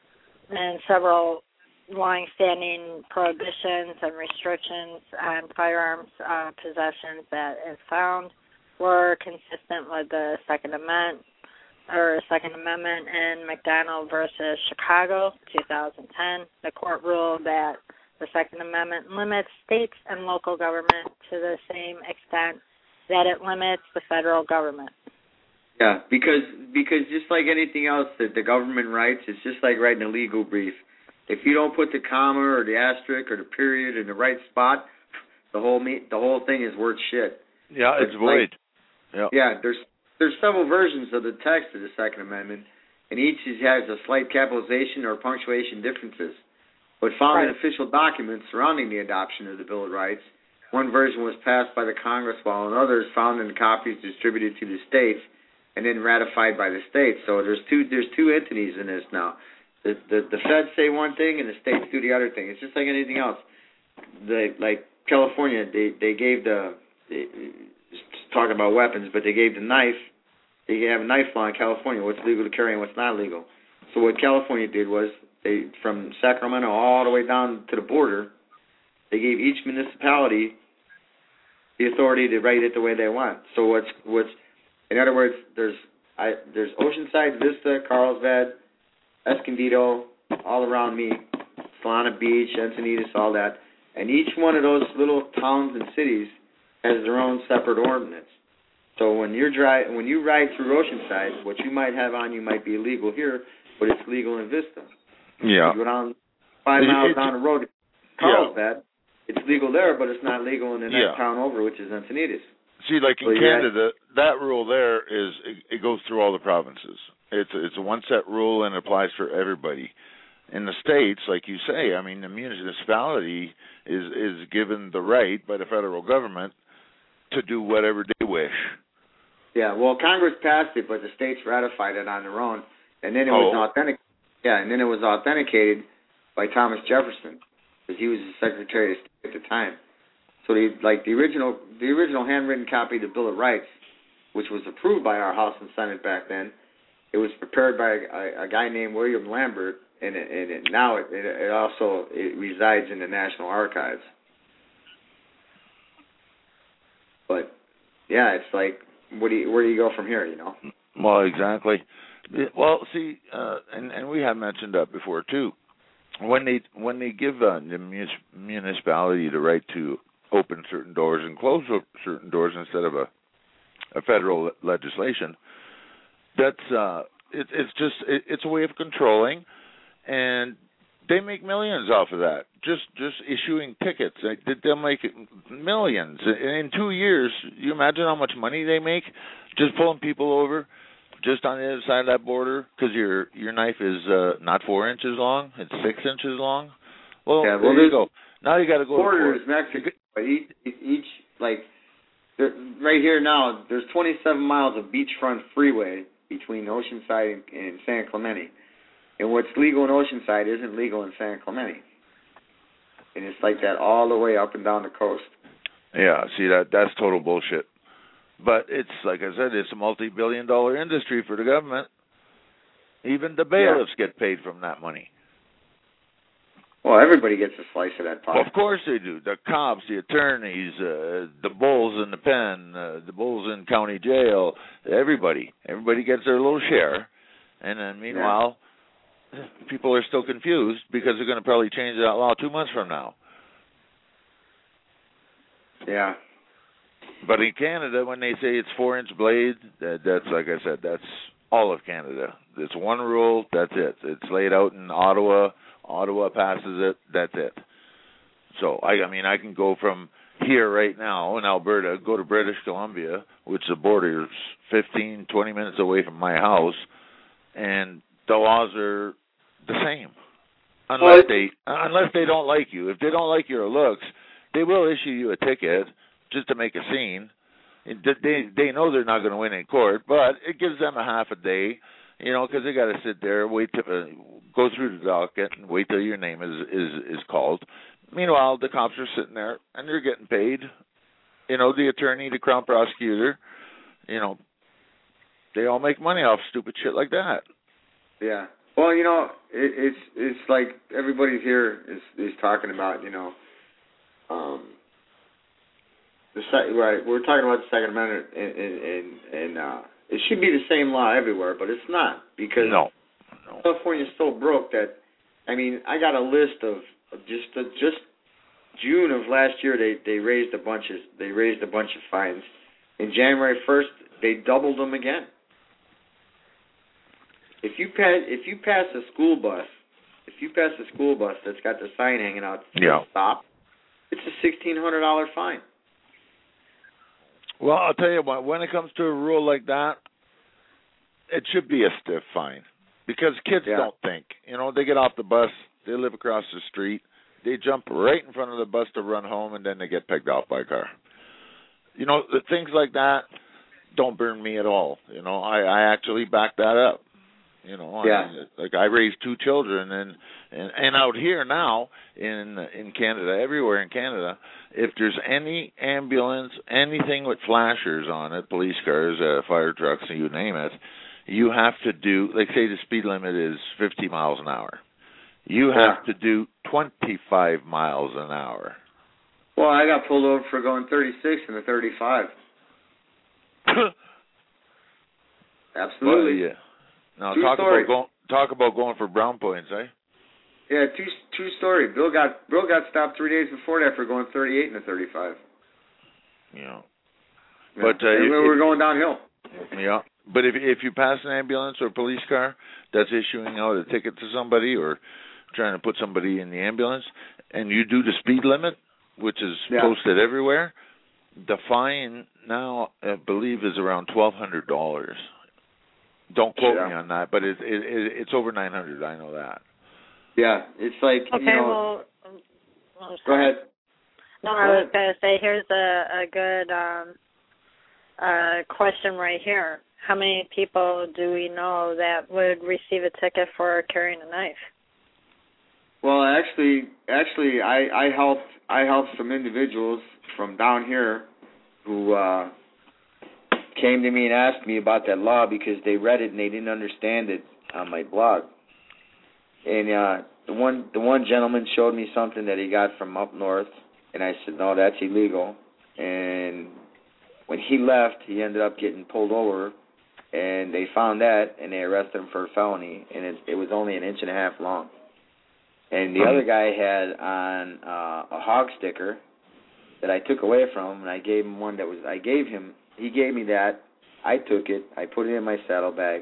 and several long-standing prohibitions and restrictions on firearms uh, possessions that it found were consistent with the Second Amendment or Second Amendment in McDonald versus Chicago, two thousand ten. The court ruled that the Second Amendment limits states and local government to the same extent that it limits the federal government. Yeah, because because just like anything else that the government writes, it's just like writing a legal brief. If you don't put the comma or the asterisk or the period in the right spot, the whole me- the whole thing is worth shit. Yeah, it's, it's void. Like, yeah. yeah, there's there's several versions of the text of the Second Amendment, and each has a slight capitalization or punctuation differences. But found in official documents surrounding the adoption of the Bill of Rights, one version was passed by the Congress, while others found in copies distributed to the states and then ratified by the states. So there's two there's two entities in this now. The the, the feds say one thing and the states do the other thing. It's just like anything else. They, like California, they they gave the they, talking about weapons, but they gave the knife. They have a knife law in California. What's legal to carry and what's not legal. So what California did was they from Sacramento all the way down to the border, they gave each municipality the authority to write it the way they want. So what's what's in other words, there's I, there's Oceanside, Vista, Carlsbad, Escondido, all around me, Solana Beach, Encinitas, all that, and each one of those little towns and cities has their own separate ordinance. So when you're dri- when you ride through Oceanside, what you might have on you might be illegal here, but it's legal in Vista. Yeah. You go down five miles it, down the road, Carlsbad. Yeah. It's legal there, but it's not legal in the next yeah. town over, which is Encinitas. See, like in so Canada, that rule there is it, it goes through all the provinces. It's a, it's a one set rule and it applies for everybody. In the states, like you say, I mean, the municipality is is given the right by the federal government to do whatever they wish. Yeah, well, Congress passed it, but the states ratified it on their own, and then it oh. was authentic. Yeah, and then it was authenticated by Thomas Jefferson, because he was the Secretary of State at the time. So, the, like the original, the original handwritten copy of the Bill of Rights, which was approved by our House and Senate back then, it was prepared by a, a guy named William Lambert, and, it, and it, now it, it also it resides in the National Archives. But yeah, it's like, what do you, where do you go from here? You know? Well, exactly. Well, see, uh, and and we have mentioned that before too. When they when they give uh, the municipality the right to open certain doors and close certain doors instead of a a federal legislation, that's uh, it, it's just it, it's a way of controlling, and they make millions off of that. Just just issuing tickets, they'll make millions in two years. You imagine how much money they make just pulling people over, just on the other side of that border, because your your knife is uh, not four inches long; it's six inches long. Well, yeah, well there you go. Now you got to go. Border is Mexico, but each, each like right here now, there's twenty-seven miles of beachfront freeway between Oceanside and, and San Clemente. And what's legal in Oceanside isn't legal in San Clemente. And it's like that all the way up and down the coast. Yeah, see, that that's total bullshit. But it's, like I said, it's a multi-billion dollar industry for the government. Even the bailiffs yeah. get paid from that money. Well, everybody gets a slice of that pie. Well, of course they do. The cops, the attorneys, uh, the bulls in the pen, uh, the bulls in county jail, everybody. Everybody gets their little share. And then meanwhile... Yeah. people are still confused because they're going to probably change that law two months from now. Yeah. But in Canada, when they say it's four-inch blade, that, that's, like I said, that's all of Canada. It's one rule, that's it. It's laid out in Ottawa. Ottawa passes it, that's it. So, I, I mean, I can go from here right now in Alberta, go to British Columbia, which the border is fifteen, twenty minutes away from my house, and the laws are the same, unless they unless they don't like you. If they don't like your looks, they will issue you a ticket just to make a scene. They they know they're not going to win in court, but it gives them a half a day, you know, because they got to sit there, wait to uh, go through the docket, and wait till your name is is is called. Meanwhile, the cops are sitting there, and they're getting paid. You know, the attorney, the crown prosecutor, you know, they all make money off stupid shit like that. Yeah. Well, you know, it, it's it's like everybody's here is is talking about, you know, um, the se- right. We're talking about the Second Amendment, and and, and, and uh, it should be the same law everywhere, but it's not, because no. no. California's so broke that, I mean, I got a list of, of just uh, just June of last year they, they raised a bunch of they raised a bunch of fines. In January first, they doubled them again. If you pass if you pass a school bus, if you pass a school bus that's got the sign hanging out, yeah. stop, it's a sixteen hundred dollar fine. Well, I'll tell you what. When it comes to a rule like that, it should be a stiff fine, because kids yeah. don't think. You know, they get off the bus, they live across the street, they jump right in front of the bus to run home, and then they get pegged off by a car. You know, the things like that don't burn me at all. You know, I, I actually back that up. You know, yeah. I, like I raised two children, and, and and out here now in in Canada, everywhere in Canada, if there's any ambulance, anything with flashers on it, police cars, uh, fire trucks, you name it, you have to do, like say the speed limit is fifty miles an hour. You have yeah. to do twenty-five miles an hour. Well, I got pulled over for going thirty-six in a thirty-five. Absolutely. Well, yeah. Now True talk story. about going talk about going for brown points, eh? Yeah, true true story. Bill got Bill got stopped three days before that for going thirty-eight in a thirty-five. Yeah. yeah. But uh, and we if, were going downhill. Yeah. But if if you pass an ambulance or police car that's issuing out a ticket to somebody or trying to put somebody in the ambulance, and you do the speed limit, which is yeah. posted everywhere, the fine now, I believe, is around twelve hundred dollars. Don't quote yeah. me on that, but it's it, it, it's over nine hundred. I know that. Yeah, it's like okay. You know, well, well go ahead. No, I was going to say here's a a good um, uh, question right here. How many people do we know that would receive a ticket for carrying a knife? Well, actually, actually, I, I helped I helped some individuals from down here who uh, came to me and asked me about that law because they read it and they didn't understand it on my blog. And uh, the one the one gentleman showed me something that he got from up north, and I said, no, that's illegal. And when he left, he ended up getting pulled over, and they found that, and they arrested him for a felony, and it, it was only an inch and a half long. And the other guy had on uh, a hog sticker that I took away from him, and I gave him one that was, I gave him, he gave me that, I took it, I put it in my saddlebag,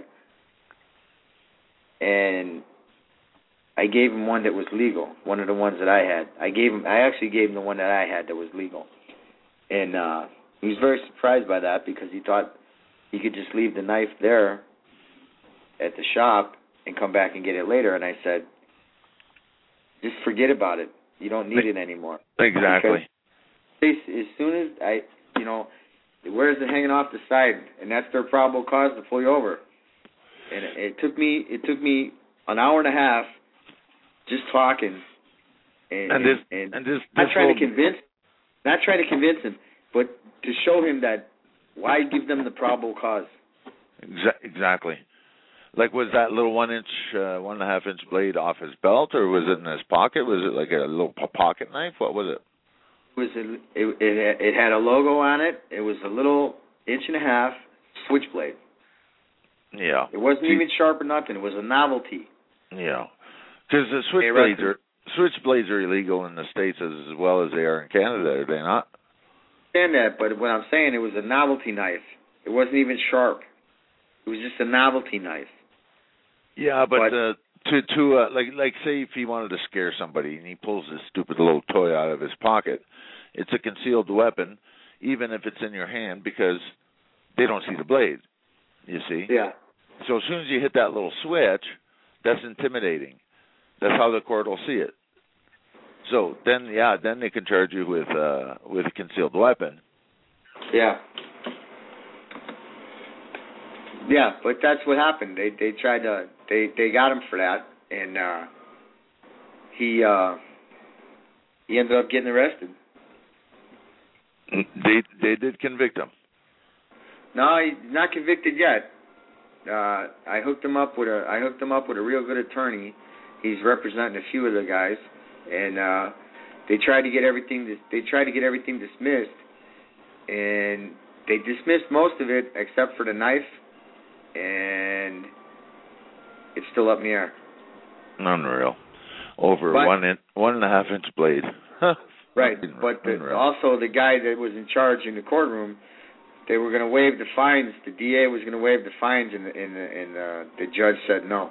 and I gave him one that was legal, one of the ones that I had. I gave him, I actually gave him the one that I had that was legal. And uh, he was very surprised by that because he thought he could just leave the knife there at the shop and come back and get it later. And I said, just forget about it. You don't need it anymore. Exactly. Because as soon as I, you know, where's it hanging off the side? And that's their probable cause to pull you over. And it, it took me, it took me an hour and a half just talking, and and this, and, and this, not this trying little, to convince, not trying to convince him, but to show him that why give them the probable cause. Exa- exactly. Like, was that little one inch, uh, one and a half inch blade off his belt, or was it in his pocket? Was it like a little pocket knife? What was it? It was a, it, it it had a logo on it. It was a little inch and a half switchblade. Yeah. It wasn't even sharp or nothing. It was a novelty. Yeah. Because the switchblades are switchblades are illegal in the States as, as well as they are in Canada, are they not? I understand that, but what I'm saying, it was a novelty knife. It wasn't even sharp. It was just a novelty knife. Yeah, but, but uh, to to uh, like like say if he wanted to scare somebody and he pulls this stupid little toy out of his pocket, it's a concealed weapon, even if it's in your hand, because they don't see the blade. You see? Yeah. So as soon as you hit that little switch, that's intimidating. That's how the court will see it. So then, yeah, then they can charge you with uh, with a concealed weapon. Yeah. Yeah, but that's what happened. They they tried to they they got him for that, and uh, he uh, he ended up getting arrested. They they did convict him. No, he's not convicted yet. Uh, I hooked him up with a I hooked him up with a real good attorney. He's representing a few of the guys, and uh, they tried to get everything they tried to get everything dismissed, and they dismissed most of it except for the knife, and it's still up in the air. Unreal. Over but, one in, one and a half inch blade. Right, but the, also the guy that was in charge in the courtroom, they were going to waive the fines. The D A was going to waive the fines, and the, and the, and the, the judge said no.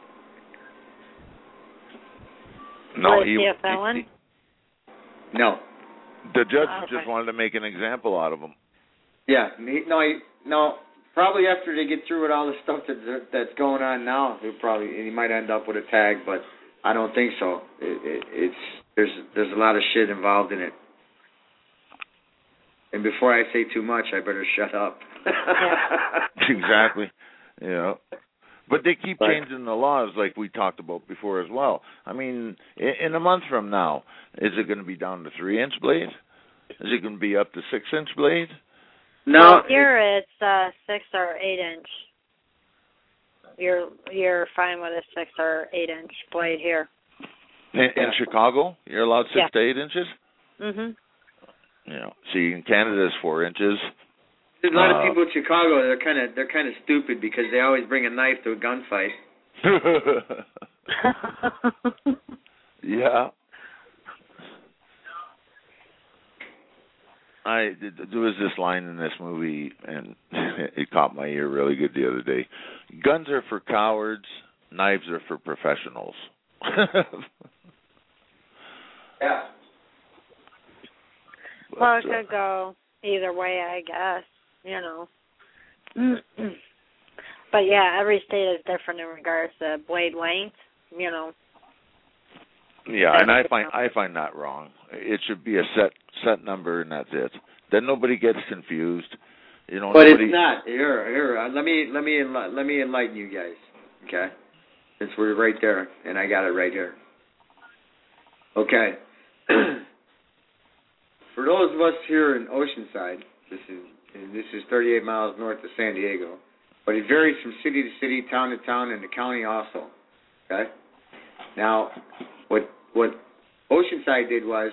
No, was he, he a felon? he, he no. The judge Oh, okay. just wanted to make an example out of him. Yeah, he, no, he, no. Probably after they get through with all the stuff that that's going on now, he'll probably he might end up with a tag, but I don't think so. It, it, it's there's there's a lot of shit involved in it. And before I say too much, I better shut up. Exactly. Yeah. But they keep But, changing the laws like we talked about before as well. I mean, in a month from now, is it going to be down to three-inch blade? Is it going to be up to six-inch blade? No. Well, here it's uh, six or eight inch. You're you're fine with a six or eight inch blade here. In, in Yeah. Chicago, you're allowed six Yeah. to eight inches? Mhm. You know, see, in Canada, it's four inches. There's a lot Uh, of people in Chicago. They're kind of they're kind of stupid because they always bring a knife to a gunfight. Yeah. I there was this line in this movie, and it caught my ear really good the other day. Guns are for cowards, knives are for professionals. Yeah. Well, it But, uh, could go either way, I guess. You know. But yeah, every state is different in regards to blade length. You know. yeah, and I find I find that wrong. It should be a set set number, and that's it. Then nobody gets confused. You know, But nobody, it's not. Here, here. Uh, let me let me enli- let me enlighten you guys. Okay. Since we're right there, and I got it right here. Okay. For those of us here in Oceanside, this is this is thirty-eight miles north of San Diego, but it varies from city to city, town to town, and the county also. Okay. Now, what what Oceanside did was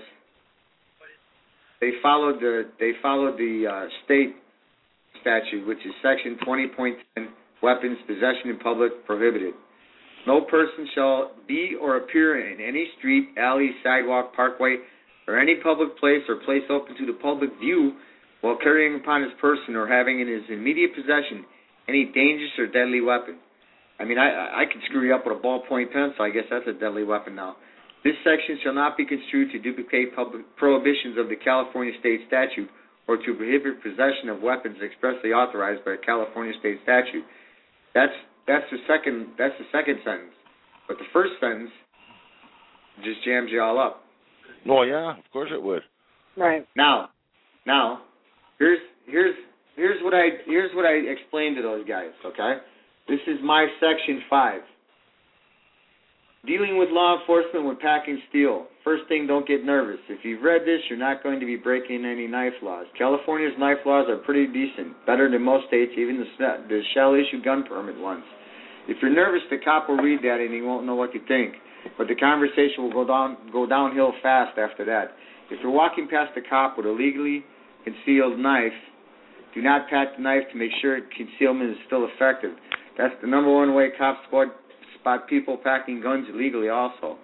they followed the they followed the uh, state statute, which is Section twenty point ten, weapons possession in public prohibited. No person shall be or appear in any street, alley, sidewalk, parkway, or any public place or place open to the public view while carrying upon his person or having in his immediate possession any dangerous or deadly weapon. I mean, I, I could screw you up with a ballpoint pencil. I guess that's a deadly weapon now. This section shall not be construed to duplicate public prohibitions of the California state statute or to prohibit possession of weapons expressly authorized by a California state statute. That's that's the second that's the second sentence. But the first sentence just jams you all up. Oh yeah, of course it would. Right. Now, now, here's here's here's what I here's what I explained to those guys. Okay, this is my section five. Dealing with law enforcement when packing steel. First thing, don't get nervous. If you've read this, you're not going to be breaking any knife laws. California's knife laws are pretty decent, better than most states, even the, the shell-issue gun permit ones. If you're nervous, the cop will read that and he won't know what you think. But the conversation will go down go downhill fast after that. If you're walking past a cop with a legally concealed knife, do not pat the knife to make sure concealment is still effective. That's the number one way cops spot, spot people packing guns illegally also.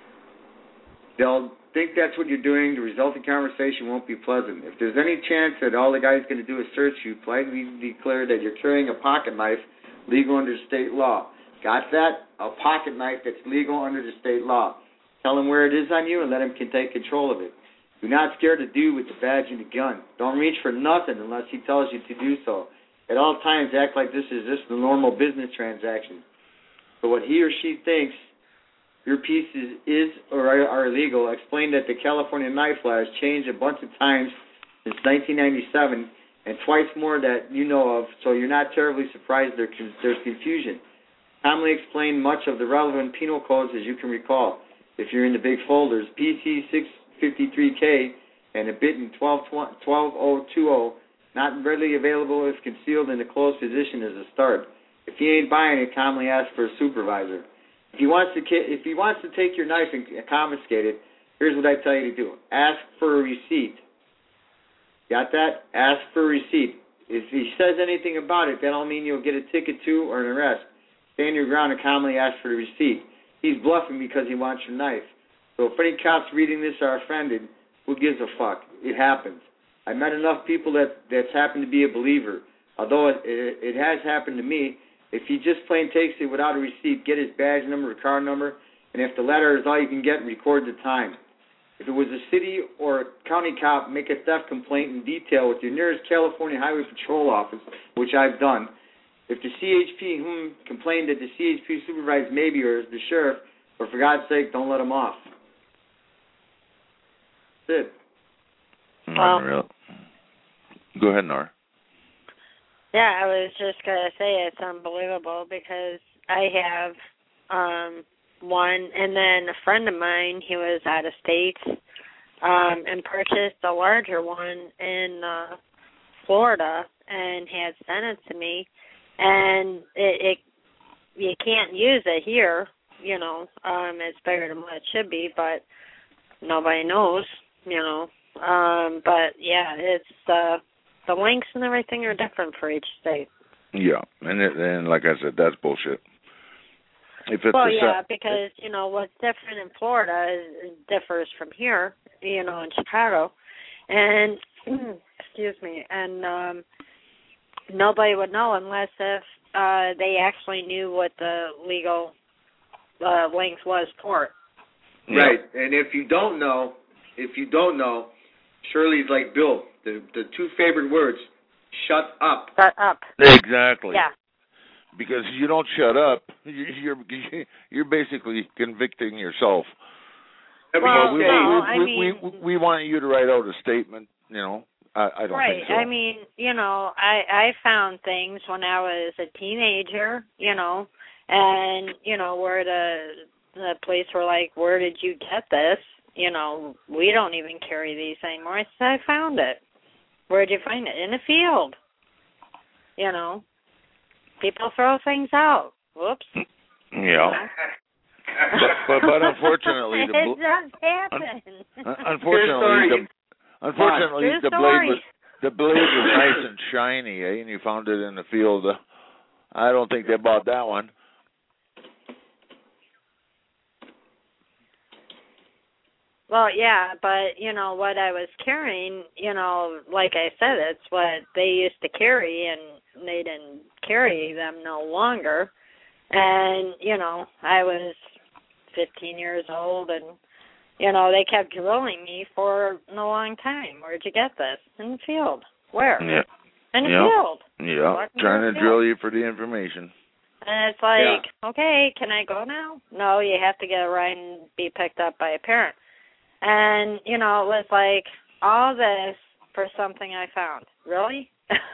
They'll think that's what you're doing. The resulting conversation won't be pleasant. If there's any chance that all the guy's going to do is search you, politely declare that you're carrying a pocket knife legal under state law. Got that? A pocket knife that's legal under the state law. Tell him where it is on you and let him can take control of it. Do not scare the dude with the badge and the gun. Don't reach for nothing unless he tells you to do so. At all times, act like this is just a normal business transaction. So what he or she thinks your pieces is or are illegal, explain that the California knife law has changed a bunch of times since nineteen ninety-seven and twice more that you know of, so you're not terribly surprised there's confusion. Commonly explain much of the relevant penal codes as you can recall. If you're in the big folders, P C six fifty-three K and a bit in twelve oh two oh, not readily available if concealed in a closed position as a start. If he ain't buying it, calmly ask for a supervisor. If he wants to if he wants to take your knife and confiscate it, here's what I tell you to do. Ask for a receipt. Got that? Ask for a receipt. If he says anything about it, that don't mean you'll get a ticket to or an arrest. Stand your ground and calmly ask for the receipt. He's bluffing because he wants your knife. So if any cops reading this are offended, who gives a fuck? It happens. I met enough people that that's happened to be a believer. Although it, it, it has happened to me, if he just plain takes it without a receipt, get his badge number or car number, and if the letter is all you can get, record the time. If it was a city or a county cop, make a theft complaint in detail with your nearest California Highway Patrol office, which I've done. If the C H P hmm, complained that the C H P supervised maybe or the sheriff, or for God's sake, don't let him off. That's it. Unreal. Go ahead, Nora. Yeah, I was just going to say it's unbelievable because I have um, one, and then a friend of mine, he was out of state um, and purchased a larger one in uh, Florida and had sent it to me. And it, it you can't use it here, you know. Um, it's bigger than what it should be, but nobody knows, you know. Um, but, yeah, it's uh, the lengths and everything are different for each state. Yeah, and it, and like I said, that's bullshit. If it's well, a yeah, set, because, you know, what's different in Florida is, differs from here, you know, in Chicago. And, excuse me, and um, nobody would know unless if uh, they actually knew what the legal uh, length was for it. Right, and if you don't know, if you don't know, Shirley's like Bill. The the two favorite words: shut up. Shut up. Exactly. Yeah. Because you don't shut up, you're you're basically convicting yourself. Well, we, no, we, I we, mean, we, we want you to write out a statement. You know, I, I don't right. think so. I mean, you know, I I found things when I was a teenager, you know, and you know where the the police were like, "Where did you get this?" You know, we don't even carry these anymore. I said, I found it. Where'd you find it? In a field. You know, people throw things out. Whoops. Yeah. but, but but unfortunately, the it does happen. Un- unfortunately, the, unfortunately True the blade was the blade was nice and shiny, eh? And you found it in the field. Uh, I don't think they bought that one. Well, yeah, but, you know, what I was carrying, you know, like I said, it's what they used to carry, and they didn't carry them no longer. And, you know, I was fifteen years old, and, you know, they kept drilling me for a long time. Where'd you get this? In the field. Where? Yeah. In the yeah. field. Yeah, Walking trying in to the drill field. you for the information. And it's like, Yeah. okay, can I go now? No, you have to get a ride and be picked up by a parent. And, you know, it was like all this for something I found. Really?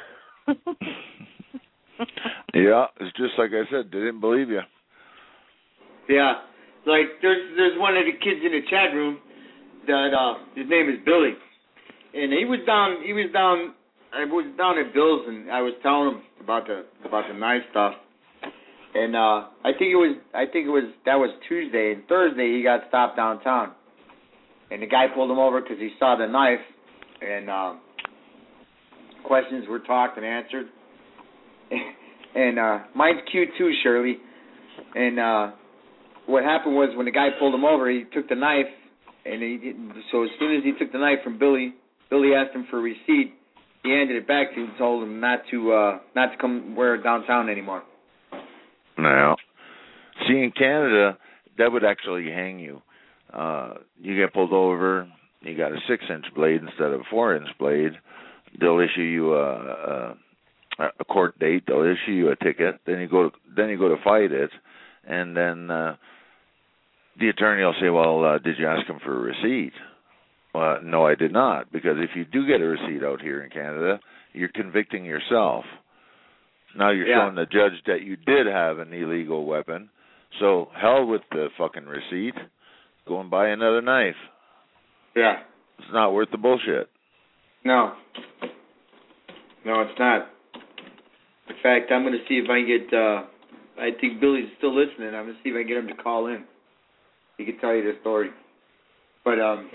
Yeah, it's just like I said, they didn't believe you. Yeah, like there's there's one of the kids in the chat room that uh, his name is Billy, and he was down he was down I was down at Bill's, and I was telling him about the about the knife stuff, and uh, I think it was I think it was that was Tuesday, and Thursday he got stopped downtown. And the guy pulled him over because he saw the knife, and uh, questions were talked and answered. and uh, mine's cute too, Shirley. And uh, what happened was when the guy pulled him over, he took the knife, and he didn't, so as soon as he took the knife from Billy, Billy asked him for a receipt. He handed it back to him and told him not to uh, not to come wear it downtown anymore. Now, see, in Canada, that would actually hang you. Uh, you get pulled over, you got a six-inch blade instead of a four-inch blade. They'll issue you a, a, a court date. They'll issue you a ticket. Then you go to then you go to fight it, and then uh, the attorney will say, "Well, uh, did you ask him for a receipt?" Uh, no, I did not, because if you do get a receipt out here in Canada, you're convicting yourself. Now you're Yeah. showing the judge that you did have an illegal weapon. So hell with the fucking receipt. Go and buy another knife. Yeah. It's not worth the bullshit. No. No, it's not. In fact, I'm going to see if I can get, uh, I think Billy's still listening. I'm going to see if I can get him to call in. He can tell you the story. But, um,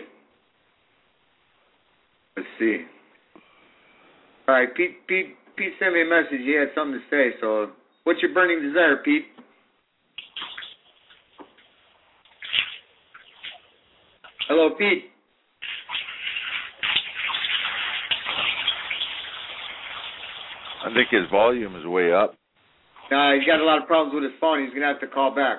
let's see. All right, Pete, Pete, Pete sent me a message. He had something to say. So, what's your burning desire, Pete? Hello, Pete. I think his volume is way up. Uh, he's got a lot of problems with his phone. He's going to have to call back.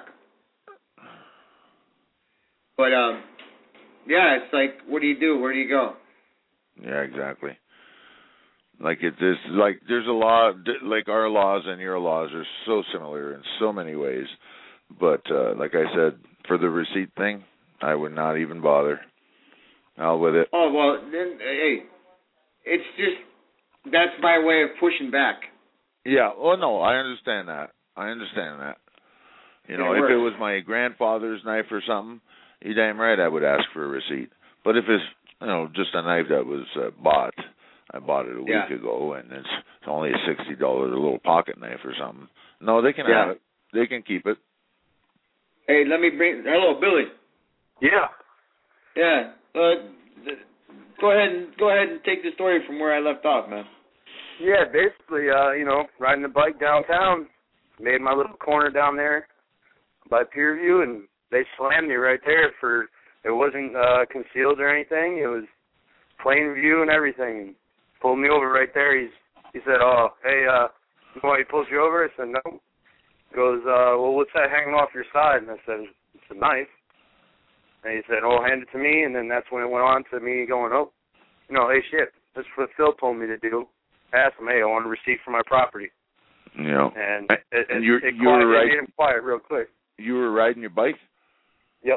But, um, yeah, it's like, what do you do? Where do you go? Yeah, exactly. Like it, this, like there's a law, like our laws and your laws are so similar in so many ways. But uh, like I said, for the receipt thing, I would not even bother. Out with it. Oh, well, then, hey, it's just, that's my way of pushing back. Yeah, oh no, I understand that. I understand that. You know, it if it was my grandfather's knife or something, you damn right I would ask for a receipt. But if it's, you know, just a knife that was uh, bought, I bought it a yeah. week ago, and it's, it's only a sixty dollar little pocket knife or something. No, they can yeah. have it. They can keep it. Hey, let me bring, hello, Billy. Yeah. Yeah. Uh, go ahead and go ahead and take the story from where I left off, man. Yeah, basically, uh, you know, riding the bike downtown, made my little corner down there by Pierview, and they slammed me right there for, it wasn't uh, concealed or anything. It was plain view and everything. Pulled me over right there. He's, he said, oh, hey, uh, you know why he pulls you over? I said, no. He goes, uh, well, what's that hanging off your side? And I said, it's a knife. And he said, oh, hand it to me. And then that's when it went on to me going, oh, you know, hey, shit, that's what Phil told me to do. I asked him, hey, I want a receipt for my property. You know, and it, and it, you it, you were quiet, right. it made him quiet real quick. You were riding your bike? Yep.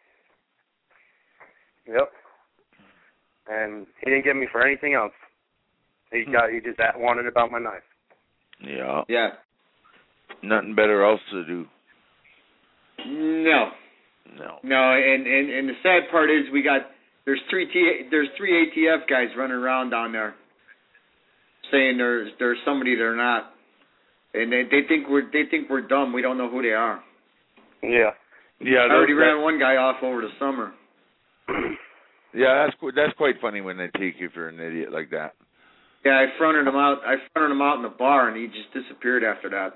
Yep. And he didn't get me for anything else. He got he just wanted about my knife. Yeah. Yeah. Nothing better else to do. No. No. No, and, and, and the sad part is we got there's three T, there's three A T F guys running around down there saying there's there's somebody they're not, and they they think we're they think we're dumb. We don't know who they are. Yeah. Yeah. I already that, ran one guy off over the summer. Yeah, that's that's quite funny when they take you for an idiot like that. Yeah, I fronted him out. I fronted him out in the bar, and he just disappeared after that.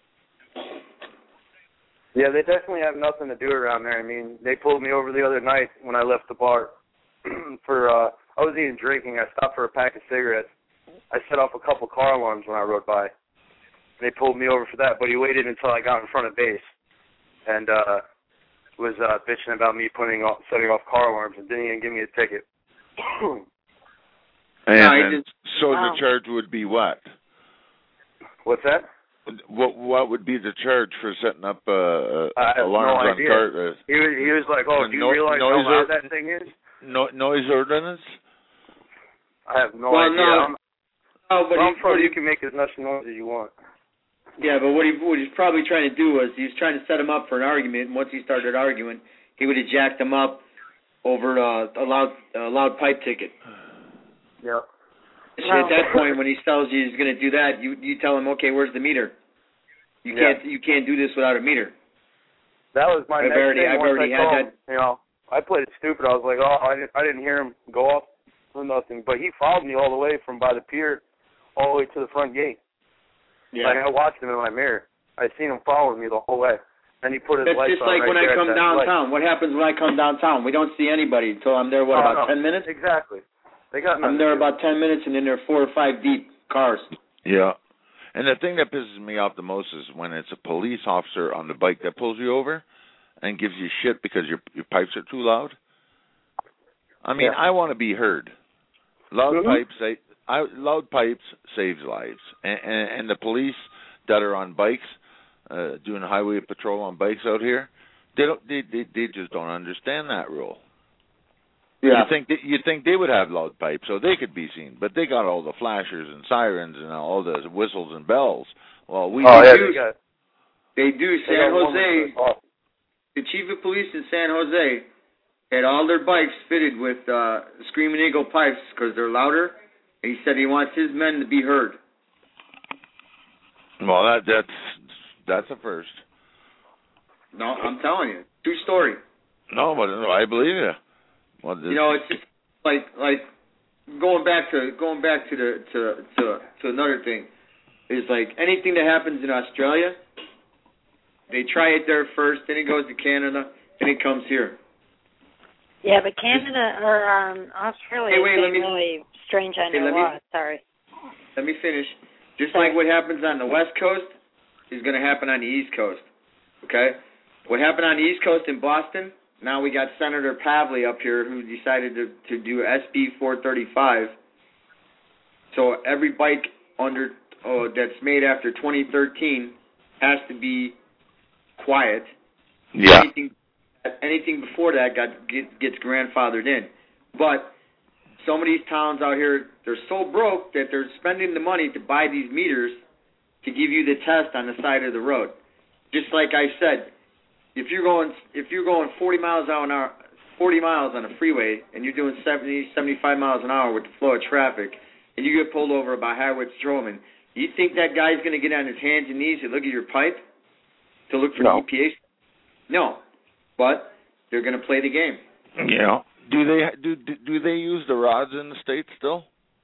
Yeah, they definitely have nothing to do around there. I mean, they pulled me over the other night when I left the bar for, uh, I wasn't even drinking. I stopped for a pack of cigarettes. I set off a couple car alarms when I rode by. They pulled me over for that, but he waited until I got in front of base and uh, was uh, bitching about me putting off, setting off car alarms and didn't even give me a ticket. and, no, and just, so wow. the charge would be what? What's that? What what would be the charge for setting up uh, uh, I have alarms no on idea. car? Uh, he was he was like, "Oh, do you no, realize how noise loud or, that thing is?" No, noise ordinance. I have no well, idea. No, I'm, no, but I'm he, sure but you he, can make as much noise as you want. Yeah, but what he what he's probably trying to do was he's trying to set him up for an argument, and once he started arguing, he would have jacked him up over uh, a loud a loud pipe ticket. Yeah. At that point, when he tells you he's going to do that, you you tell him, okay, where's the meter? You yeah. can't you can't do this without a meter. That was my I've next already thing. I've Once already I had saw that. him, you know, I played it stupid. I was like, oh, I didn't I didn't hear him go off or nothing. But he followed me all the way from by the pier, all the way to the front gate. Yeah. Like I watched him in my mirror. I seen him following me the whole way. And he put his That's lights just on like right when I there come at that downtown. light. What happens when I come downtown? We don't see anybody until I'm there. What oh, about no. ten minutes? Exactly. They got. I'm there about ten minutes, and then there are four or five deep cars. Yeah. And the thing that pisses me off the most is when it's a police officer on the bike that pulls you over and gives you shit because your your pipes are too loud. I mean, yeah. I want to be heard. Loud mm-hmm. pipes, say, I, loud pipes saves lives, and, and, and the police that are on bikes, uh, doing highway patrol on bikes out here, they don't, they, they, they just don't understand that rule. Yeah. You think that, you think they would have loud pipes so they could be seen, but they got all the flashers and sirens and all the whistles and bells. Well, we oh, do. Yeah, they, got, they do. they San Jose, oh. the chief of police in San Jose had all their bikes fitted with uh, Screaming Eagle pipes because they're louder. And he said he wants his men to be heard. Well, that that's that's a first. No, I'm telling you, true story. No, but no, I believe you. Well, you know, it's just like like going back to going back to the to to to another thing is like anything that happens in Australia, they try it there first, then it goes to Canada, then it comes here. Yeah, but Canada or um, Australia hey, wait, is let me, really strange on hey, their let law. me, Sorry. Let me finish. Just like what happens on the West Coast is going to happen on the East Coast. Okay? What happened on the East Coast in Boston, now we got Senator Pavley up here who decided to, to do S B four thirty-five. So every bike under oh, that's made after twenty thirteen has to be quiet. Yeah. Anything, anything before that got get, gets grandfathered in. But some of these towns out here, they're so broke that they're spending the money to buy these meters to give you the test on the side of the road. Just like I said, if you're going if you're going forty miles an hour, forty miles on a freeway, and you're doing seventy, seventy-five miles an hour with the flow of traffic, and you get pulled over by Highway Patrolman, you think that guy's going to get on his hands and knees and look at your pipe to look for no. the E P A? No, but they're going to play the game. Yeah. Do they do, do do they use the rods in the States still?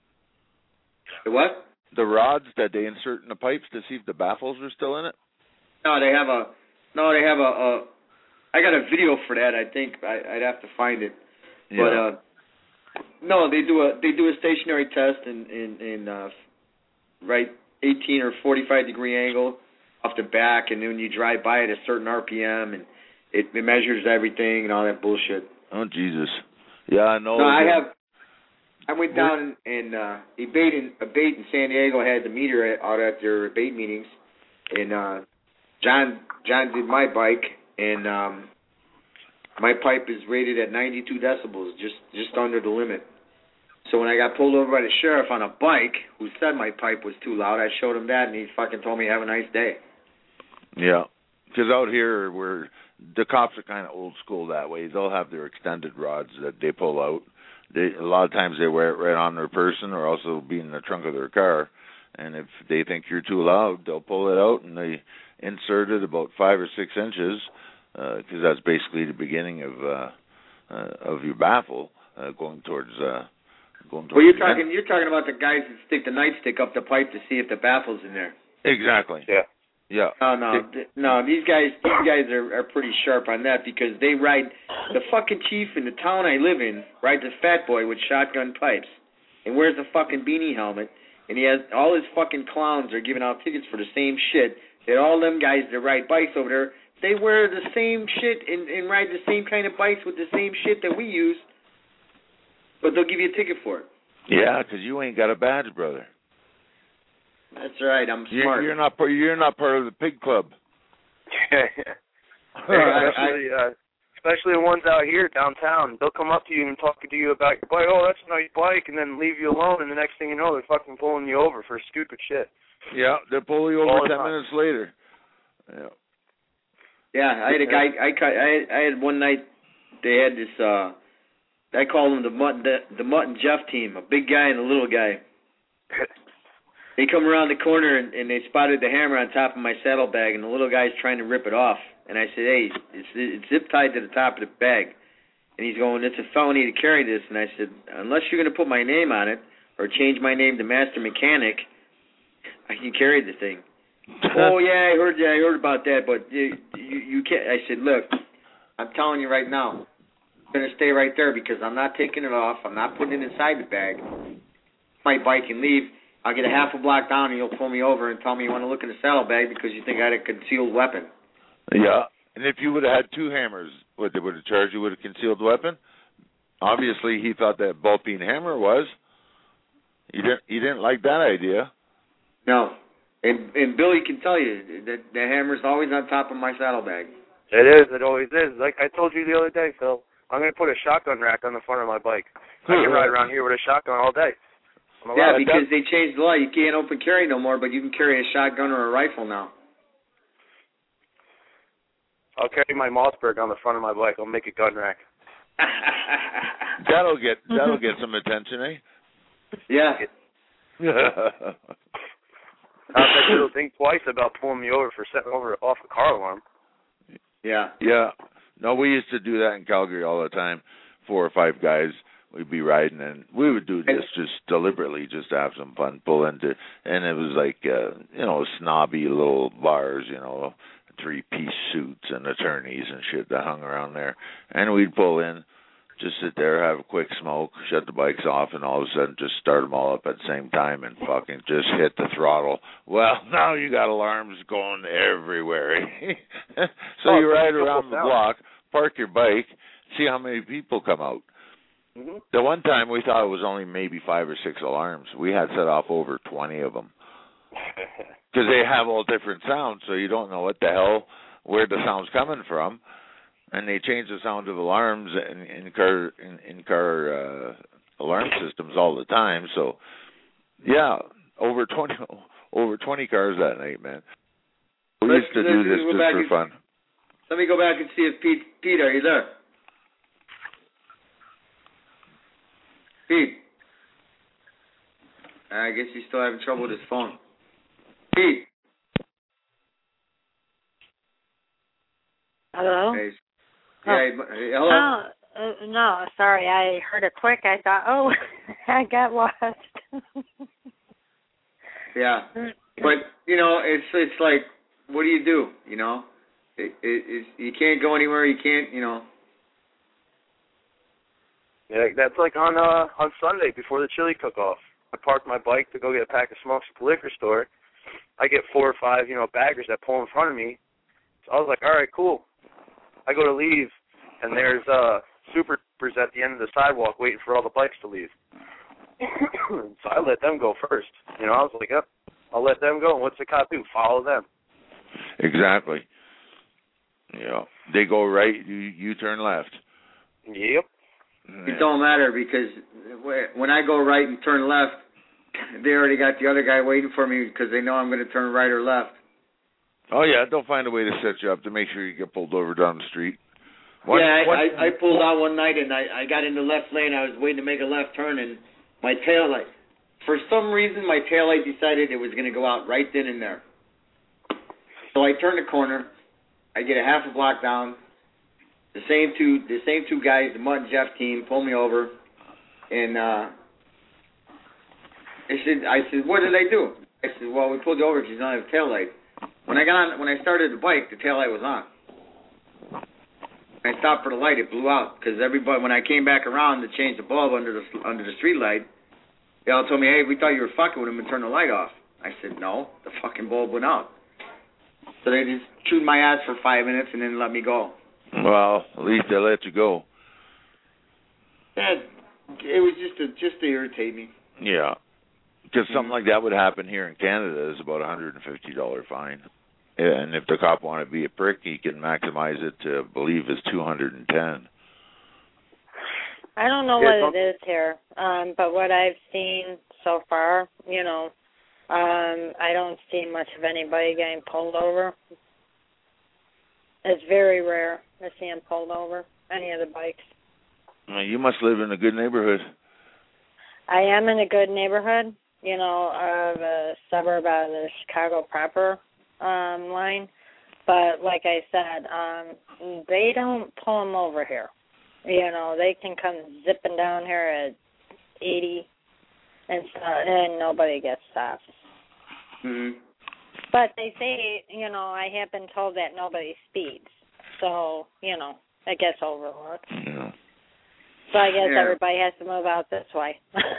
The what? The rods that they insert in the pipes to see if the baffles are still in it? No, they have a. No, they have a. a I got a video for that. I think I, I'd have to find it. Yeah. But uh, no, they do a they do a stationary test in in, in uh, right eighteen or forty-five degree angle off the back, and then when you drive by at a certain R P M, and it, it measures everything and all that bullshit. Oh Jesus! Yeah, I know. No, I have. I went down and uh, Abate in Abate in San Diego had the meter out at their Abate meetings, and uh, John John did my bike, and um, my pipe is rated at ninety-two decibels, just just under the limit. So when I got pulled over by the sheriff on a bike, who said my pipe was too loud, I showed him that, and he fucking told me have a nice day. Yeah, because out here we're the cops are kind of old school that way. They'll have their extended rods that they pull out. They, a lot of times they wear it right on their person or also be in the trunk of their car. And if they think you're too loud, they'll pull it out and they insert it about five or six inches because uh, that's basically the beginning of uh, uh, of your baffle uh, going towards. Uh, going towards well, you're the talking end. you're talking about the guys that stick the nightstick up the pipe to see if the baffle's in there. Exactly. Yeah. Yeah. No, no, no. These guys, these guys are, are pretty sharp on that because they ride. The fucking chief in the town I live in rides a fat boy with shotgun pipes and wears a fucking beanie helmet, and he has all his fucking clowns are giving out tickets for the same shit. That all them guys that ride bikes over there, they wear the same shit and, and ride the same kind of bikes with the same shit that we use, but they'll give you a ticket for it. Yeah, because you ain't got a badge, brother. That's right. I'm You're, smart. you're not. You're not part of the pig club. Yeah, yeah. especially, uh, especially the ones out here downtown. They'll come up to you and talk to you about your bike. Oh, that's a nice bike, and then leave you alone. And the next thing you know, they're fucking pulling you over for stupid shit. Yeah, they'll pull you over All ten time. minutes later. Yeah. Yeah, I had a guy. I cut. I had, I had one night. They had this. uh I call them the Mutt the, the Mutt and Jeff team. A big guy and a little guy. They come around the corner and, and they spotted the hammer on top of my saddlebag, and the little guy's trying to rip it off. And I said, "Hey, it's, it's zip tied to the top of the bag." And he's going, "It's a felony to carry this." And I said, "Unless you're going to put my name on it or change my name to Master Mechanic, I can carry the thing." Oh yeah, I heard that. I heard about that, but you, you you can't. I said, "Look, I'm telling you right now, I'm going to stay right there because I'm not taking it off. I'm not putting it inside the bag. My bike and leave. I'll get a half a block down and you'll pull me over and tell me you want to look in the saddlebag because you think I had a concealed weapon." Yeah, and if you would have had two hammers, what, they would have charged you with a concealed weapon? Obviously, he thought that ball-peen hammer was. He didn't. He didn't like that idea. No, and and Billy can tell you that the hammer's always on top of my saddlebag. It is. It always is. Like I told you the other day, Phil, I'm going to put a shotgun rack on the front of my bike. I can ride around here with a shotgun all day. Yeah, because they changed the law. You can't open carry no more, but you can carry a shotgun or a rifle now. I'll carry my Mossberg on the front of my bike. I'll make a gun rack. that'll get that'll get some attention, eh? Yeah. I bet you'll think twice about pulling me over for setting over off a car alarm. Yeah. Yeah. No, we used to do that in Calgary all the time. Four or five guys, we'd be riding, and we would do this just deliberately, just to have some fun, pull into, and it was like, uh, you know, snobby little bars, you know, three-piece suits and attorneys and shit that hung around there. And we'd pull in, just sit there, have a quick smoke, shut the bikes off, and all of a sudden just start them all up at the same time and fucking just hit the throttle. Well, now you got alarms going everywhere. so oh, you ride around the block, park your bike, see how many people come out. Mm-hmm. The one time we thought it was only maybe five or six alarms. We had set off over twenty of them. Because they have all different sounds, so you don't know what the hell, where the sound's coming from. And they change the sound of alarms in, in car in, in car uh, alarm systems all the time. So, yeah, over twenty over twenty cars that night, man. We let's, used to do this just for and, fun. Let me go back and see if Pete, Pete, are you there? Pete. I guess he's still having trouble with his phone. Pete. Hello? Hey. Oh. Yeah, hello? Oh, uh, no, sorry. I heard it quick. I thought, oh, I got lost. Yeah. But, you know, it's it's like, what do you do, you know? It, it, it's, you can't go anywhere. You can't, you know. Yeah, that's like on uh, on Sunday before the chili cook-off. I parked my bike to go get a pack of smokes at the liquor store. I get four or five, you know, baggers that pull in front of me. So I was like, all right, cool. I go to leave, and there's uh, super troopers at the end of the sidewalk waiting for all the bikes to leave. So I let them go first. You know, I was like, yep, I'll let them go. And what's the cop do? Follow them. Exactly. Yeah. They go right, you, you turn left. Yep. It don't matter because when I go right and turn left, they already got the other guy waiting for me because they know I'm going to turn right or left. Oh, yeah, they'll find a way to set you up to make sure you get pulled over down the street. One, yeah, I, one, I, I pulled out one night and I, I got in the left lane. I was waiting to make a left turn and my tail light, for some reason my tail light decided it was going to go out right then and there. So I turned the corner. I get a half a block down. The same two, the same two guys, the Mutt and Jeff team, pull me over, and uh, I said, I said, what did I do? I said, well, we pulled you over because you don't have a tail light. When I got on, when I started the bike, the tail light was on. When I stopped for the light, it blew out because everybody, when I came back around to change the bulb under the under the street light, they all told me, hey, we thought you were fucking with him and turned the light off. I said, no, the fucking bulb went out. So they just chewed my ass for five minutes and then let me go. Well, at least they let you go. Yeah, it was just to, just to irritate me. Yeah, because something like that would happen here in Canada is about a one hundred fifty dollars fine. And if the cop wanted to be a prick, he can maximize it to, I believe, is two hundred ten. I don't know what it is here, um, but what I've seen so far, you know, um, I don't see much of anybody getting pulled over. It's very rare to see them pulled over, any of the bikes. Well, you must live in a good neighborhood. I am in a good neighborhood, you know, of a suburb out of the Chicago proper um, line. But like I said, um, they don't pull them over here. You know, they can come zipping down here at eighty and, and nobody gets stopped. Mm-hmm. But they say, you know, I have been told that nobody speeds. So, you know, it gets overlooked. Yeah. So I guess yeah. everybody has to move out this way.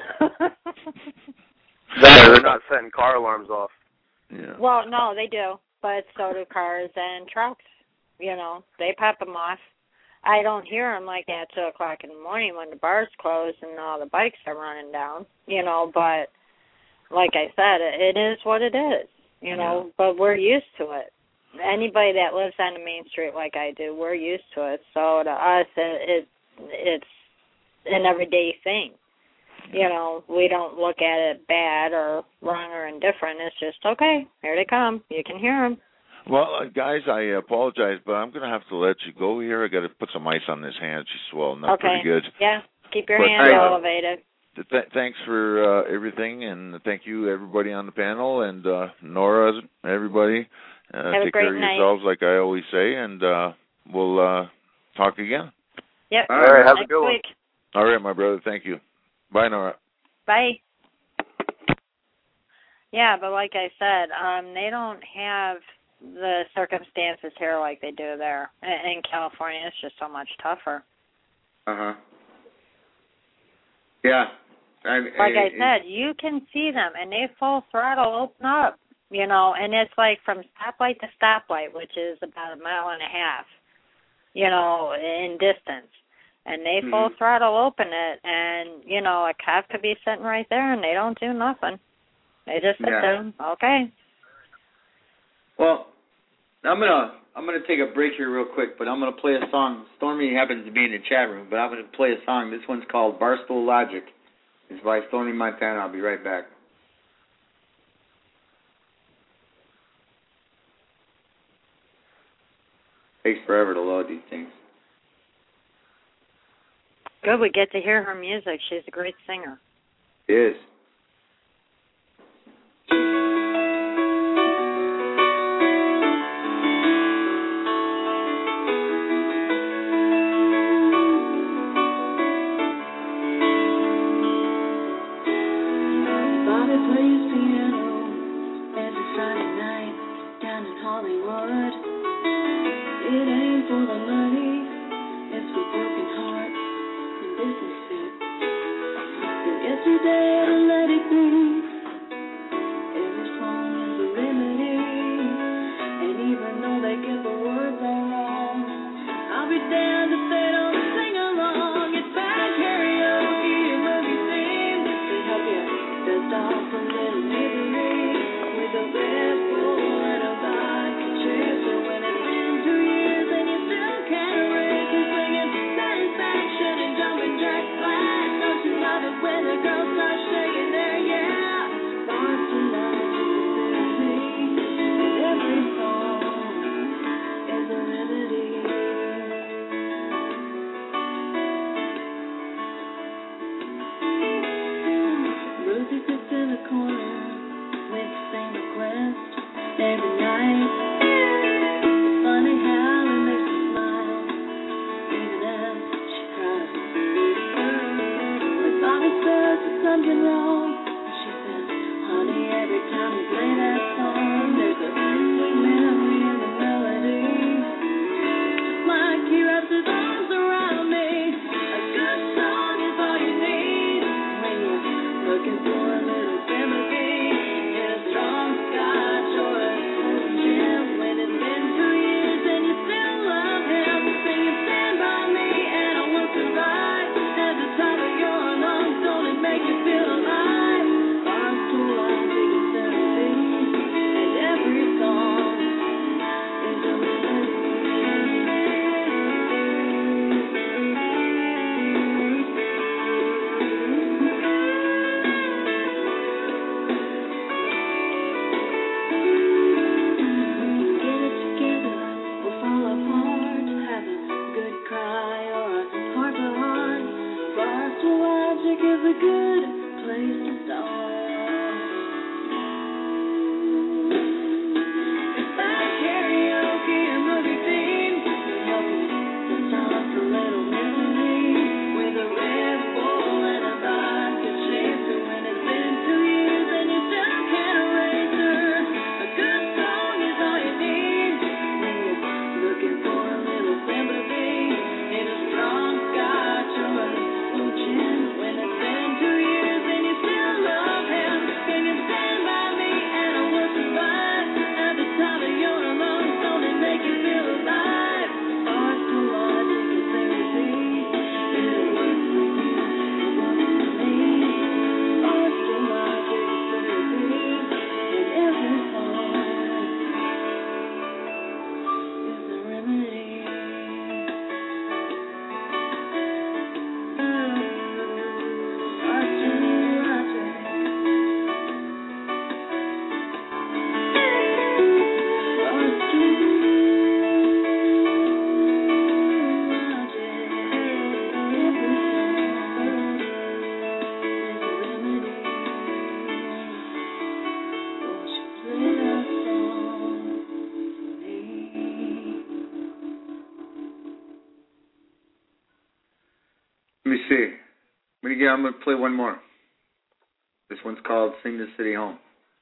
They're not setting car alarms off. Yeah. Well, no, they do. But so do cars and trucks. You know, they pop them off. I don't hear them like at two o'clock in the morning when the bars close and all the bikes are running down. You know, but like I said, it, it is what it is. You know, yeah. But we're used to it. Anybody that lives on the main street like I do, we're used to it. So to us, it, it it's an everyday thing. You know, we don't look at it bad or wrong or indifferent. It's just, okay, here they come. You can hear them. Well, uh, guys, I apologize, but I'm going to have to let you go here. I got to put some ice on this hand. She's swelling up okay. pretty good. Yeah, keep your but, hand uh, elevated. Th- thanks for uh, everything, and thank you, everybody on the panel, and uh, Nora, everybody. Uh, Have take a great care of night. yourselves, like I always say, and uh, we'll uh, talk again. Yep. All right, have Next a good one. week. All right, my brother. Thank you. Bye, Nora. Bye. Yeah, but like I said, um, they don't have the circumstances here like they do there. In California, it's just so much tougher. Uh-huh. Yeah. I, Like I, I said, you can see them, and they full throttle open up, you know, and it's like from stoplight to stoplight, which is about a mile and a half, you know, in distance. And they full mm-hmm. throttle open it, and, you know, a cop could be sitting right there, and they don't do nothing. They just sit yeah. there, okay. Well, I'm gonna I'm gonna take a break here real quick, but I'm gonna play a song. Stormy happens to be in the chat room, but I'm gonna play a song. This one's called Barstool Logic. It's by Stormy Montana. I'll be right back. Takes forever to load these things. Good, we get to hear her music. She's a great singer. It is. Bobby plays piano every Friday night down in Hollywood. It ain't for the money, it's for broken hearts and business fit. And yesterday to let it be, every song is a remedy. And even though they get the words all wrong, I'll be damned if they don't sing along. It's bad karaoke and movie themes to help you dust off a little misery with a Red Bull and a vodka chaser. When it's been two years and you still can't erase the singing satisfaction and jumping jack flash. Don't you love it when the girls start shaking their yeah? Bars to logic and therapy, and every song is a remedy. Rosie sits in the corner with the same request every night. It's funny how it makes her smile, even as she cries. When Bobby says there's something wrong, she says, honey, every time you play that song, there's a sweet memory in the melody. Like he wraps his arms around me. A good song is all you need when you're looking for a little sympathy in a strong scotch or a cool gin. When it's been two years and you still love him, singing Stand By Me and I Will Survive at the top of your lungs. Don't it make you feel alive? Barstool Logic is therapy, see. I'm gonna get. I'm gonna play one more. This one's called "Sing the City Home."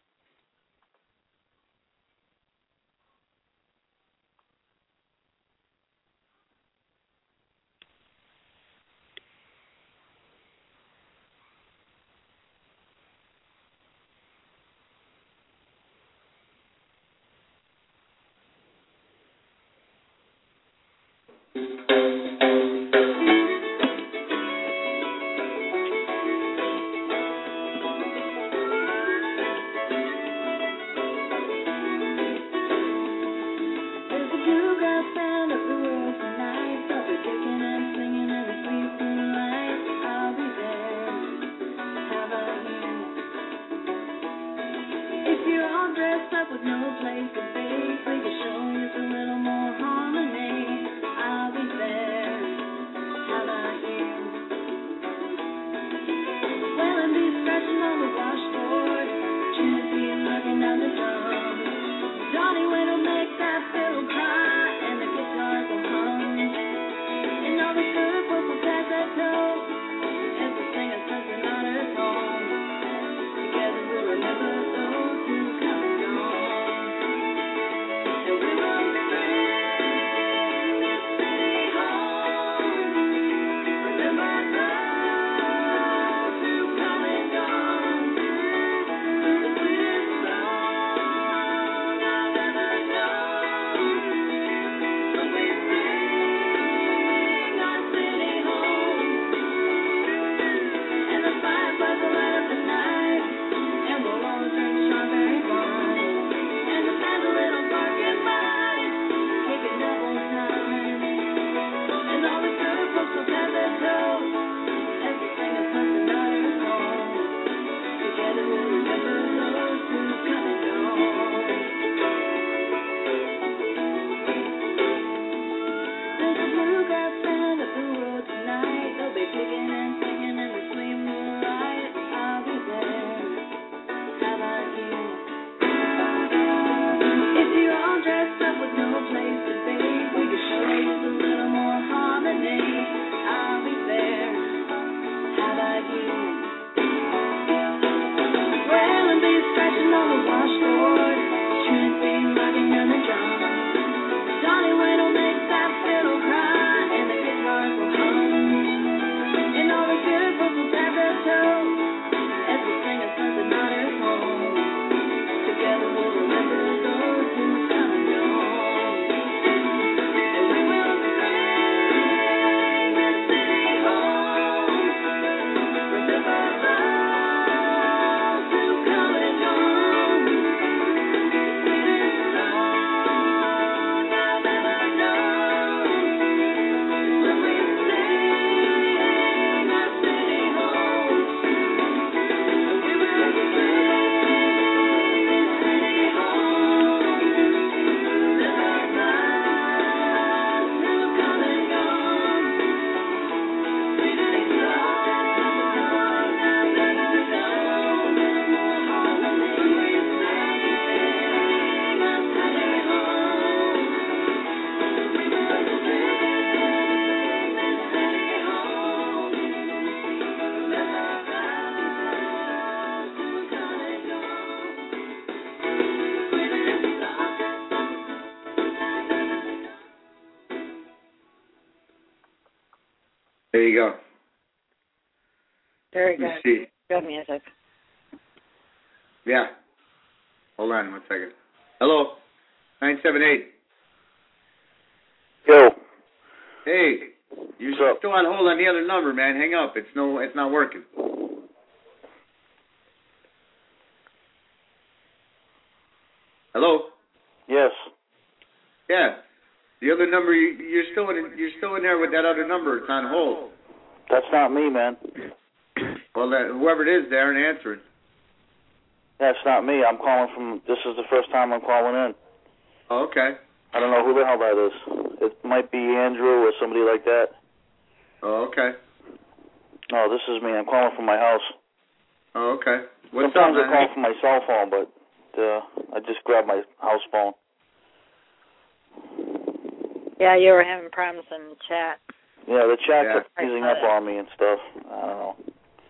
There you go. Very Let me good. see. Good music. Yeah. Hold on one second. Hello. nine seven eight. Yo. Hey. You're What's up? still on hold on the other number, man. Hang up. It's no. It's not working. Hello. Yes. Yeah. The other number. You, you're still in. You're still in there with that other number. It's on hold. That's not me, man. Well, that, whoever it is, they aren't answering. That's not me. I'm calling from. This is the first time I'm calling in. Oh, okay. I don't know who the hell that is. It might be Andrew or somebody like that. Oh, okay. No, this is me. I'm calling from my house. Oh, okay. What's Sometimes up, I man? call from my cell phone, but uh, I just grabbed my house phone. Yeah, you were having problems in the chat. Yeah, the chat Yeah. kept freezing up on me and stuff. I don't know.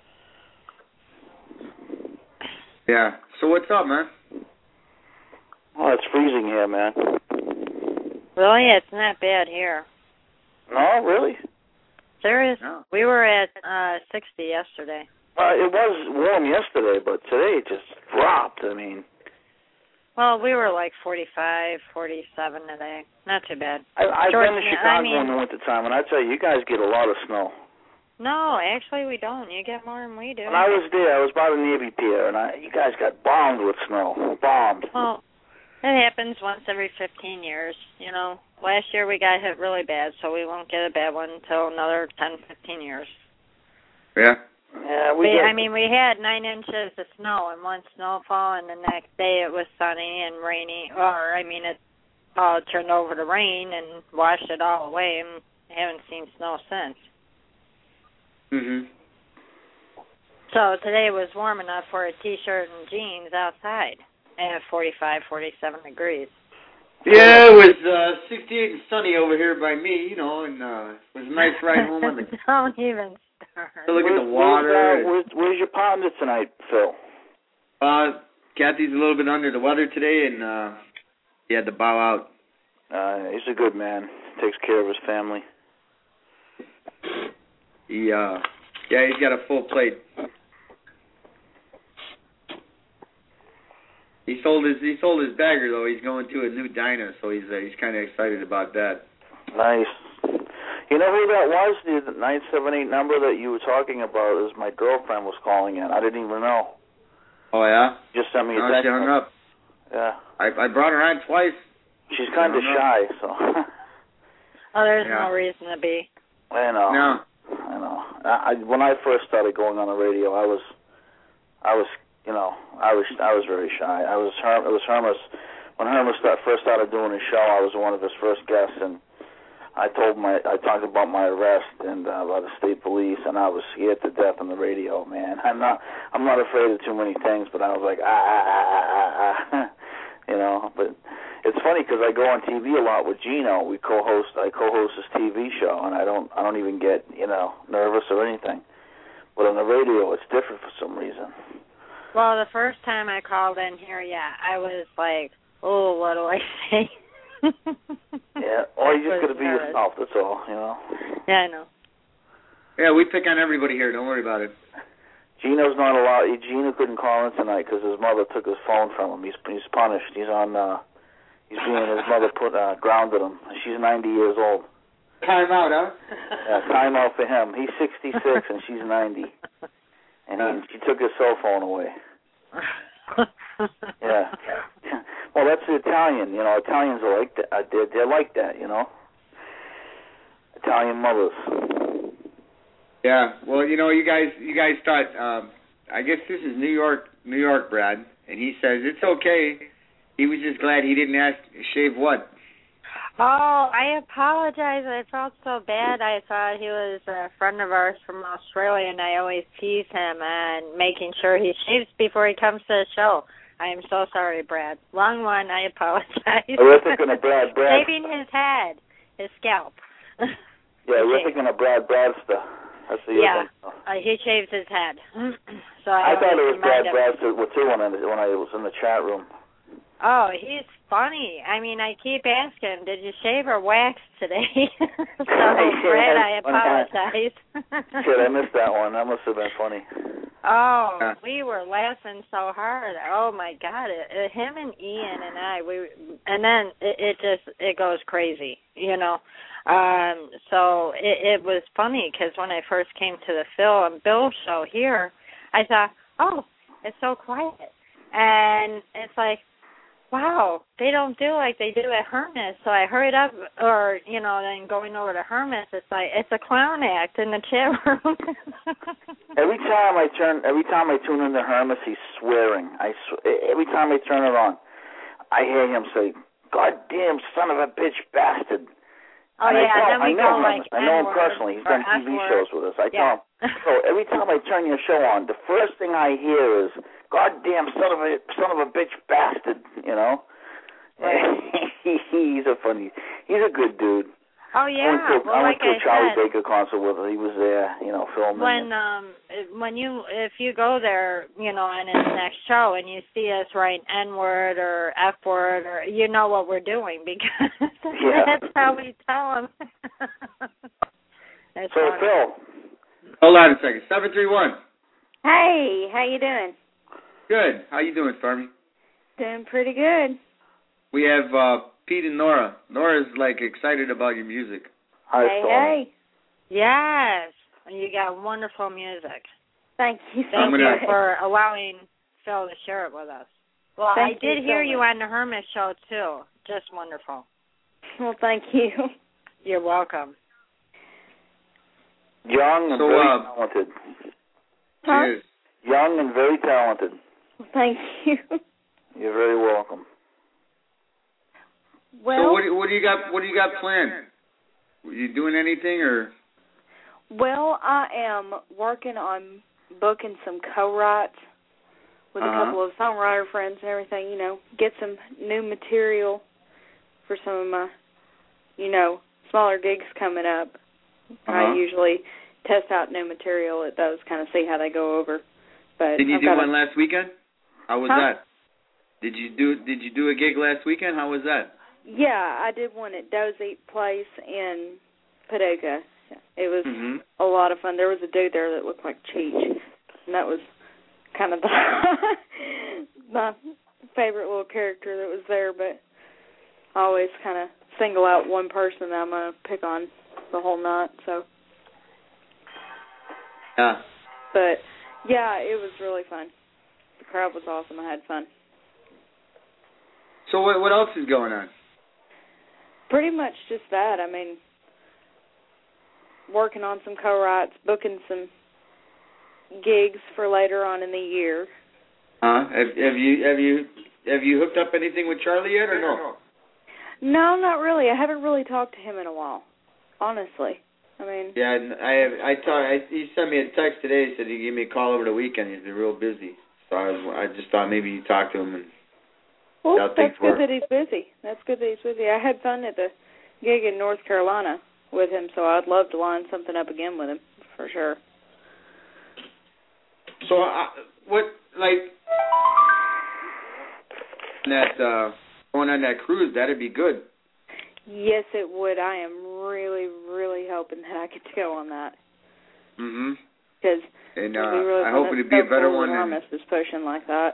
Yeah. So what's up, man? Oh, it's freezing here, man. Really? It's not bad here. No, really? Serious? No. We were at uh sixty yesterday. Uh, it was warm yesterday, but today it just dropped. I mean, well, we were like forty-five, forty-seven today. Not too bad. I, I've George, been to Chicago I mean, in the wintertime, and I tell you, you guys get a lot of snow. No, actually we don't. You get more than we do. When I was there, I was by the Navy Pier, and I, you guys got bombed with snow. Bombed. Well, it happens once every fifteen years, you know. Last year we got hit really bad, so we won't get a bad one until another ten, fifteen years. Yeah. Yeah, we. we got, I mean, we had nine inches of snow in one snowfall, and the next day it was sunny and rainy. Or, I mean, it all turned over to rain and washed it all away, and haven't seen snow since. Mhm. So today was warm enough for a T-shirt and jeans outside at forty-five, forty-seven degrees. Yeah, it was uh, sixty-eight and sunny over here by me, you know, and uh, it was a nice ride home on the. Don't even start. To look where's, at the water. Where's, uh, where's, where's your partner tonight, Phil? Uh, Kathy's a little bit under the weather today, and uh, he had to bow out. Uh, he's a good man. Takes care of his family. He, uh, yeah, he's got a full plate. He sold his he sold his bagger though. He's going to a new diner, so he's uh, he's kind of excited about that. Nice. You know who that was? The nine seven eight number that you were talking about is my girlfriend was calling in. I didn't even know. Oh yeah. Just sent me a No, text. she hung up. Yeah. I I brought her on twice. She's kind of shy, so. Oh, there's Yeah. no reason to be. I know. No. I know. I, I, when I first started going on the radio, I was, I was, you know, I was, I was very shy. I was, Herm, it was Hermes. When Hermes start, first started doing his show, I was one of his first guests, and I told my, I talked about my arrest and uh, by the state police, and I was scared to death on the radio, man. I'm not, I'm not afraid of too many things, but I was like, ah, ah, ah, ah, ah, you know. But it's funny because I go on T V a lot with Gino. We co-host, I co-host his T V show, and I don't, I don't even get, you know, nervous or anything. But on the radio, it's different for some reason. Well, the first time I called in here, yeah, I was like, oh, what do I say? Yeah, or you just got to be nervous. yourself, that's all, you know. Yeah, I know. Yeah, we pick on everybody here. Don't worry about it. Gino's not allowed. Gino couldn't call in tonight because his mother took his phone from him. He's he's punished. He's on. Uh, he's being his mother put uh, grounded him. She's ninety years old. Time out, huh? Yeah, time out for him. He's sixty-six and she's ninety, and he, she took his cell phone away. Yeah. Well, that's the Italian. You know, Italians are like that. Uh, they're, they're like that. You know, Italian mothers. Yeah. Well, you know, you guys, you guys thought. Um, I guess this is New York, New York, Brad, and he says it's okay. He was just glad he didn't ask shave what. Oh, I apologize. I felt so bad. I thought he was a friend of ours from Australia, and I always tease him and making sure he shaves before he comes to the show. I am so sorry, Brad. Long one, I apologize. We're thinking of Brad, Brad. Shaving his head, his scalp. Yeah, we're thinking of Brad Bradster. That's the Yeah, other thing. uh, he shaves his head. So I, I thought it was always Brad remind him. Bradster too when I, when I was in the chat room. Oh, he's funny. I mean, I keep asking, did you shave or wax today? So, Brad, I apologize. Shit, I missed that one. That must have been funny. Oh, yeah. We were laughing so hard. Oh my God! It, it, him and Ian and I, we, and then it, it just it goes crazy, you know. Um, so it, it was funny because when I first came to the Phil and Bill show here, I thought, oh, it's so quiet, and it's like, wow, they don't do like they do at Hermes. So I hurried up, or, you know, then going over to Hermes, it's like, it's a clown act in the chat room. Every time I turn, every time I tune into Hermes, he's swearing. I sw- every time I turn it on, I hear him say, "Goddamn son of a bitch bastard." Oh, and yeah, I, tell, then we I know go him. like I know him N-word personally. He's or done T V F-word. shows with us. I Yeah. tell him. So every time I turn your show on, the first thing I hear is, "Goddamn son of a son of a bitch bastard," you know. Right. He's a funny. He's a good dude. Oh yeah, I went to, well, I like went to I a Charlie said, Baker concert with her. He was there, you know, filming. when um when you if you go there, you know, on his next show and you see us write N word or F word, or you know what we're doing, because Yeah. that's how we tell him. That's So funny. Phil, Hold on a second. Seven three one. Hey, how you doing? Good. How you doing, Fermi? Doing pretty good. We have uh, Pete and Nora. Nora's like excited about your music. Hi, hey, Stormy. hey. Yes, and you got wonderful music. Thank you so Thank I'm you gonna- much. for allowing Phil to share it with us. Well, Thank I did you so hear you much. on the Hermes show too. Just wonderful. Well, thank you. You're welcome. Young and So, very uh, talented. Huh? Cheers. Young and very talented. Thank you. You're very welcome. Well, so what do, what do you got? What do you got planned? Are you doing anything or? well, I am working on booking some co-writes with Uh-huh. a couple of songwriter friends and everything. You know, get some new material for some of my, you know, smaller gigs coming up. Uh-huh. I usually test out new material at those, kind of see how they go over. But Did you I've do got one a, last weekend? How was Huh? that? Did you do Did you do a gig last weekend? How was that? Yeah, I did one at Dozy Place in Paducah. It was Mm-hmm. a lot of fun. There was a dude there that looked like Cheech, and that was kind of the my favorite little character that was there. But I always kind of single out one person that I'm going to pick on the whole night. So, Yeah. but yeah, it was really fun. The crowd was awesome. I had fun. So what what else is going on? Pretty much just that. I mean, working on some co-writes, booking some gigs for later on in the year. Huh? Have, have you have you have you hooked up anything with Charlie yet or no? No, not really. I haven't really talked to him in a while, honestly. I mean, Yeah, I have. I talk. I, he sent me a text today. He said he'd give me a call over the weekend. He's been real busy, so I was. I just thought maybe you talk to him and. well, how things that's good work. that he's busy. That's good that he's busy. I had fun at the gig in North Carolina with him, so I'd love to line something up again with him for sure. So uh, what like that uh, going on that cruise? That'd be good. Yes, it would. I am really, really hoping that I get to go on that Mhm. because And uh, we really I hope want it'd to be a better cool one than. Hermes is pushing like that.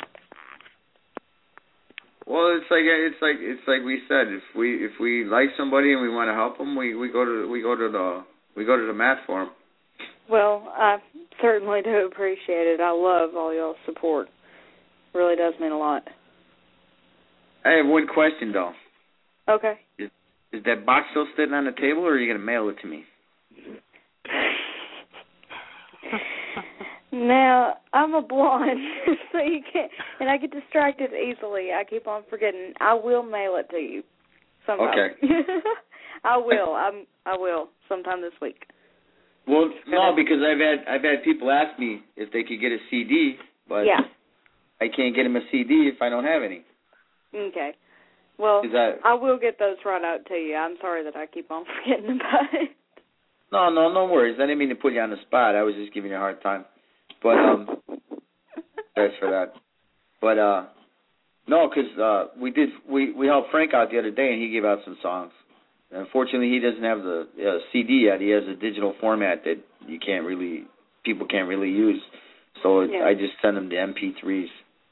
Well, it's like it's like it's like we said. If we if we like somebody and we want to help them, we, we go to we go to the we go to the mat for them. Well, I certainly do appreciate it. I love all y'all's support. Really does mean a lot. I have one question though. Okay. Is, is that box still sitting on the table, or are you gonna mail it to me? Now, I'm a blonde, so you can't, and I get distracted easily. I keep on forgetting. I will mail it to you sometime. Okay. I will. I'm. I will sometime this week. Well, no, because I've had I've had people ask me if they could get a C D, but Yeah. I can't get them a C D if I don't have any. Okay. Well, Is that I will get those right out to you. I'm sorry that I keep on forgetting about it. no, no, no worries. I didn't mean to put you on the spot. I was just giving you a hard time. But um, thanks for that. But uh, no, because uh, we did we we helped Frank out the other day, and he gave out some songs. Unfortunately, he doesn't have the uh, C D yet. He has a digital format that you can't really people can't really use. So it, Yeah. I just send him the M P threes.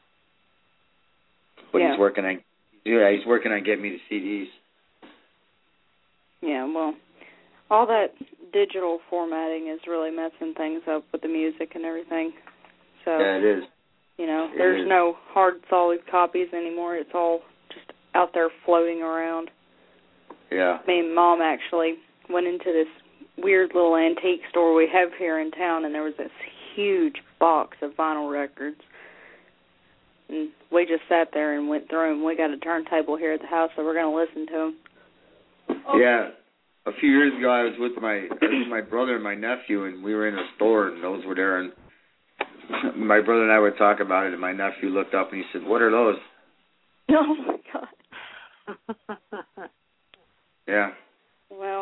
But Yeah. he's working on yeah he's working on getting me the C Ds. Yeah, well, all that digital formatting is really messing things up with the music and everything. So, Yeah, it is. you know, It there's is. no hard, solid copies anymore. It's all just out there floating around. Yeah. Me and Mom actually went into this weird little antique store we have here in town, and there was this huge box of vinyl records. And we just sat there and went through them. We got a turntable here at the house, so we're going to listen to them. Yeah. A few years ago, I was with my I was with my brother and my nephew, and we were in a store, and those were there. And my brother and I were talking about it, and my nephew looked up and he said, "What are those?" Oh, my God. Yeah. Well,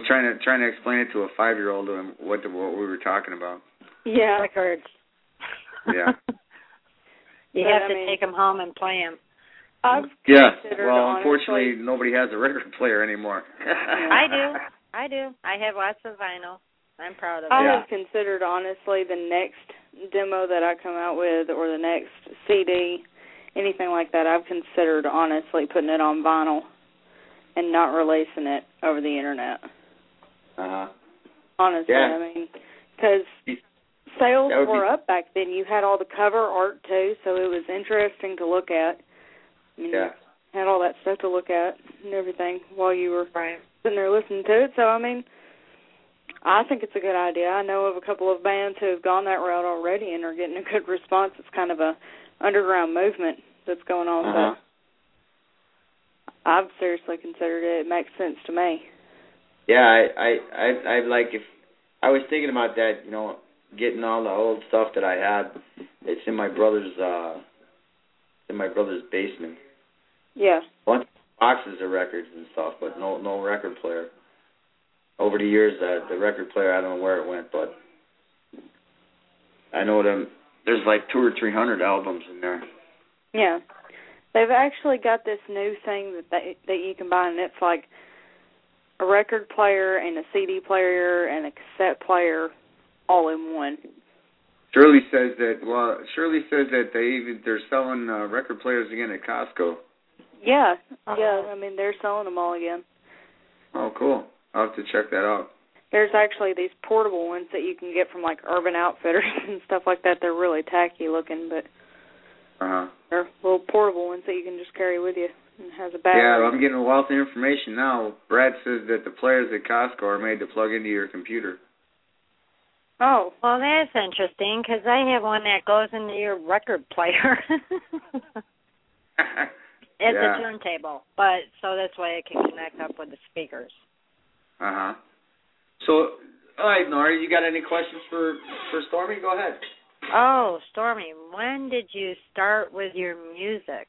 trying to trying to explain it to a five year old what the, what we were talking about. Yeah, records. Yeah. You But, have I to mean- take them home and play them. I've Yeah. considered, Well, honestly, unfortunately, nobody has a record player anymore. I do. I do. I have lots of vinyl. I'm proud of I it. have considered, honestly, the next demo that I come out with or the next C D, anything like that, I've considered, honestly, putting it on vinyl and not releasing it over the Internet. Uh-huh. Honestly, Yeah. I mean, because sales That would were be- up back then. You had all the cover art, too, so it was interesting to look at. I mean, Yeah. you had all that stuff to look at and everything while you were Right. sitting there listening to it. So, I mean, I think it's a good idea. I know of a couple of bands who have gone that route already and are getting a good response. It's kind of a underground movement that's going on. Uh-huh. So I've seriously considered it. It makes sense to me. Yeah, I, I, I, I like if I was thinking about that, you know, getting all the old stuff that I had. It's in my brother's, uh, in my brother's basement. Yeah. Bunch of boxes of records and stuff, but no, no record player. Over the years, uh, the record player, I don't know where it went, but I know them. There's like two or three hundred albums in there. Yeah. They've actually got this new thing that they, that you can buy, and it's like a record player and a C D player and a cassette player all in one. Shirley says that. Well, Shirley says that they even they're selling uh, record players again at Costco. Yeah. Yeah. I mean, they're selling them all again. Oh, cool. I'll have to check that out. There's actually these portable ones that you can get from like Urban Outfitters and stuff like that. They're really tacky looking, but Uh-huh. they're little portable ones that you can just carry with you and has a battery. Yeah, I'm getting a wealth of information now. Brad says that the players at Costco are made to plug into your computer. Oh. Well, that's interesting because I have one that goes into your record player. It's Yeah. a turntable, but so that's why it can connect up with the speakers. Uh-huh. So, all right, Nora, you got any questions for, for Stormy? Go ahead. Oh, Stormy, when did you start with your music?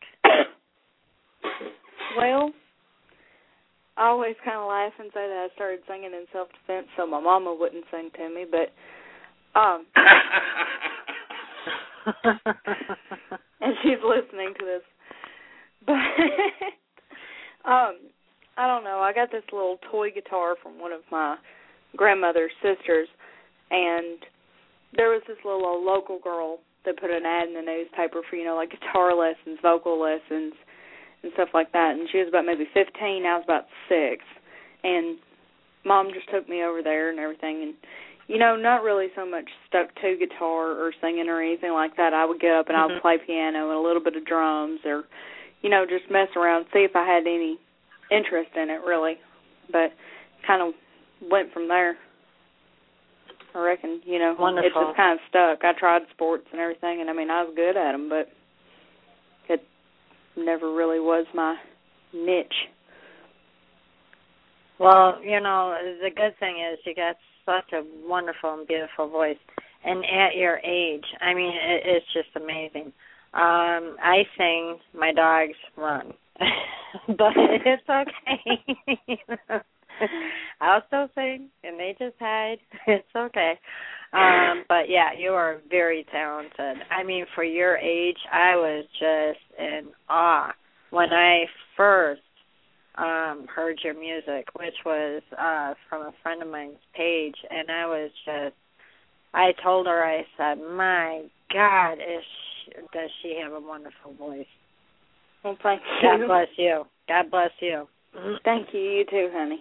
Well, I always kind of laugh and say that I started singing in self-defense so my mama wouldn't sing to me, but um and she's listening to this. But um I don't know, I got this little toy guitar from one of my grandmother's sisters, and there was this little old local girl that put an ad in the newspaper for, you know, like guitar lessons, vocal lessons, and stuff like that. And she was about maybe fifteen, I was about six. And Mom just took me over there and everything. And, you know, not really so much stuck to guitar or singing or anything like that. I would get up and I would play piano and a little bit of drums or, you know, just mess around, see if I had any interest in it, really. But kind of went from there. I reckon, you know, Wonderful. it just kind of stuck. I tried sports and everything, and I mean, I was good at them, but it never really was my niche. Well, you know, the good thing is you got such a wonderful and beautiful voice. And at your age, I mean, it, it's just amazing. Um, I sing, my dogs run. But it's okay. I'll still sing, and they just hide. It's okay. Um, but, yeah, you are very talented. I mean, for your age, I was just in awe when I first um, heard your music, which was uh, from a friend of mine's page, and I was just, I told her, I said, my God, is she, does she have a wonderful voice. Well, thank you. God bless you. God bless you. Thank you. You too, honey.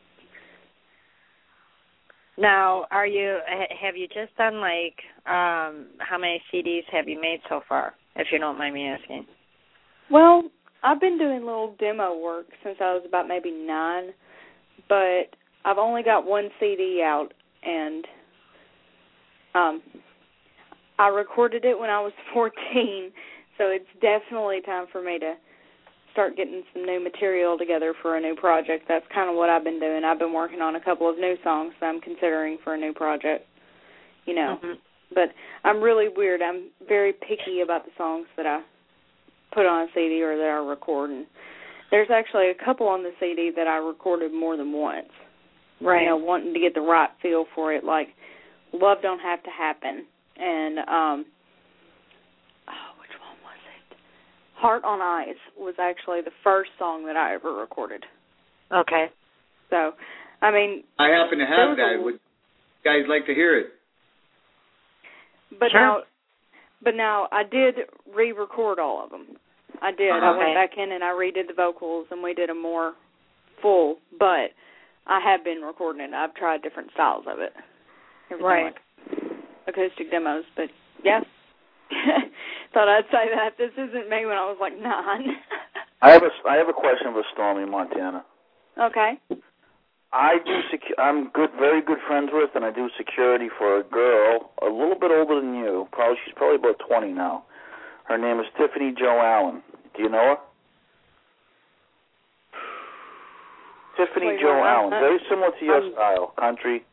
Now, are you? Have you just done like um, how many C Ds have you made so far? If you don't mind me asking. Well, I've been doing little demo work since I was about maybe nine, but I've only got one C D out, and um, I recorded it when I was fourteen, so it's definitely time for me to start getting some new material together for a new project. That's kind of what I've been doing. I've been working on a couple of new songs that I'm considering for a new project, you know. Mm-hmm. But I'm really weird. I'm very picky about the songs that I put on a C D or that I record. And there's actually a couple on the C D that I recorded more than once. Right. You know, wanting to get the right feel for it, like Love Don't Have to Happen. And, um, oh, which one was it? Heart on Ice was actually the first song that I ever recorded. Okay. So, I mean... I happen to have that. A, Would you guys like to hear it? But sure. now, but now I did re-record all of them. I did. Okay. I went back in and I redid the vocals, and we did them more full. But I have been recording it. I've tried different styles of it. Everything Right. Like acoustic demos, but yeah. Thought I'd say that. This isn't me when I was like nine. I have a I have a question for Stormy, Montana. Okay. I do secu- I'm good, very good friends with, and I do security for a girl a little bit older than you. Probably she's probably about twenty now. Her name is Tiffany Jo Allen. Do you know her? Tiffany Wait, Jo what? Allen, Uh, very similar to your um, style, country.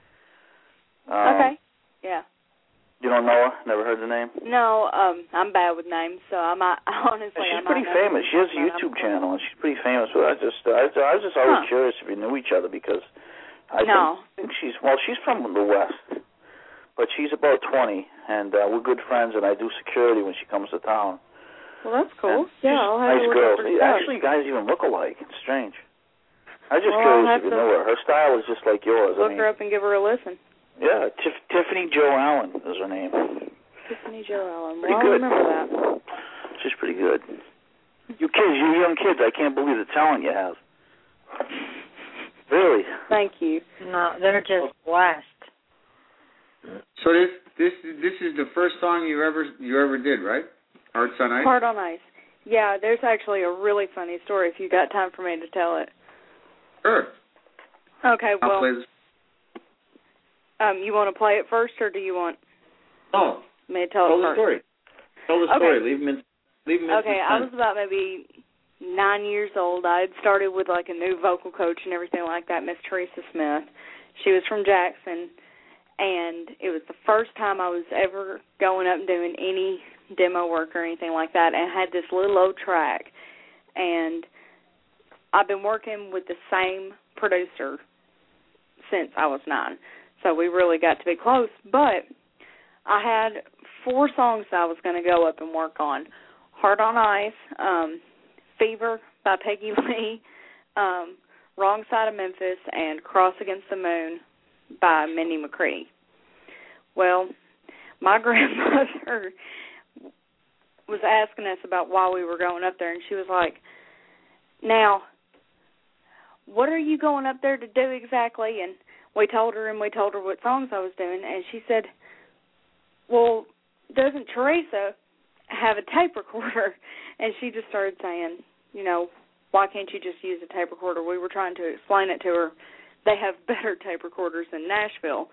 Um, okay. Yeah. You don't know her? Never heard the name? No, um, I'm bad with names, so I might honestly. And she's I pretty might know famous. She has a but YouTube I'm- channel, and she's pretty famous. But I just, I, I was just always Huh. curious if you knew each other because I No. think, think she's well, she's from the West, but she's about twenty, and uh, we're good friends. And I do security when she comes to town. Well, that's cool. And Yeah, she's I'll have nice to look girl. up her stuff. Actually, you guys even look alike. It's strange. I was just Well, I'll curious have if you to know her. Her style is just like yours. Look I mean, her up and give her a listen. yeah, Tif- Tiffany Jo Allen is her name. Tiffany Jo Allen. Pretty Well, good. I remember that. She's pretty good. You kids, you young kids, I can't believe the talent you have. Really? Thank you. No, they're just blessed. So this this this is the first song you ever you ever did, right? Hearts on Ice. Heart on Ice. Yeah, there's actually a really funny story if you got time for me to tell it. Sure. Okay, I'll well, play this. um, you want to play it first, or do you want No. me to tell Tell it the first? story. Tell the Okay. story. Leave them in. Leave them in Okay, I was suspense. about maybe nine years old. I had started with like a new vocal coach and everything like that, Miss Teresa Smith. She was from Jackson, and it was the first time I was ever going up and doing any demo work or anything like that, and I had this little old track. And I've been working with the same producer since I was nine, so we really got to be close. But I had four songs that I was going to go up and work on. Heart on Ice, um, Fever by Peggy Lee, um, Wrong Side of Memphis, and Cross Against the Moon by Minnie McCready. Well, my grandmother was asking us about why we were going up there, and she was like, now, what are you going up there to do exactly? And we told her, and we told her what songs I was doing, and she said, well, doesn't Teresa have a tape recorder? And she just started saying, you know, why can't you just use a tape recorder? We were trying to explain it to her. They have better tape recorders in Nashville.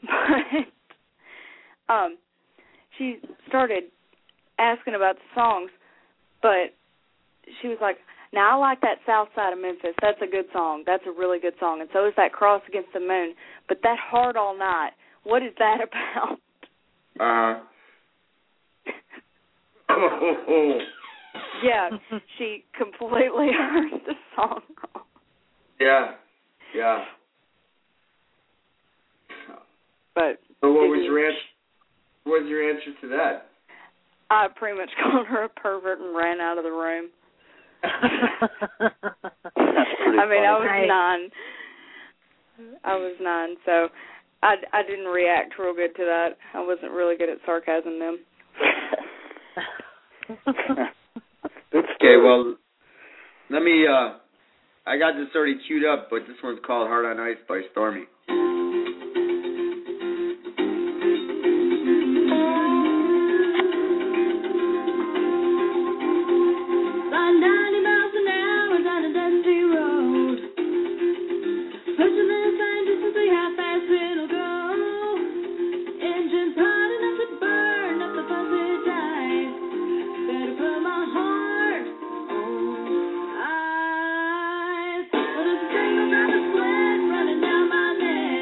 But um, she started asking about the songs, but she was like, now, I like that South Side of Memphis. That's a good song. That's a really good song. And so is that Cross Against the Moon. But that Hard All Night, what is that about? Uh. Oh. Yeah, she completely heard the song wrong. Yeah. Yeah. But So what was your answer? What was your answer to that? I pretty much called her a pervert and ran out of the room. That's pretty I mean, funny. I was Nice. nine. I was nine, so I, I didn't react real good to that. I wasn't really good at sarcasm then. Okay, well, let me, uh, I got this already queued up, but this one's called Heart on Ice by Stormy. ninety miles an hour down a dusty road. Pushing the train just to see how fast it'll go. Engine's hot enough to burn up the fuzzy tires. Better put my heart on ice. Well, there's a tingle drop of sweat running down my neck.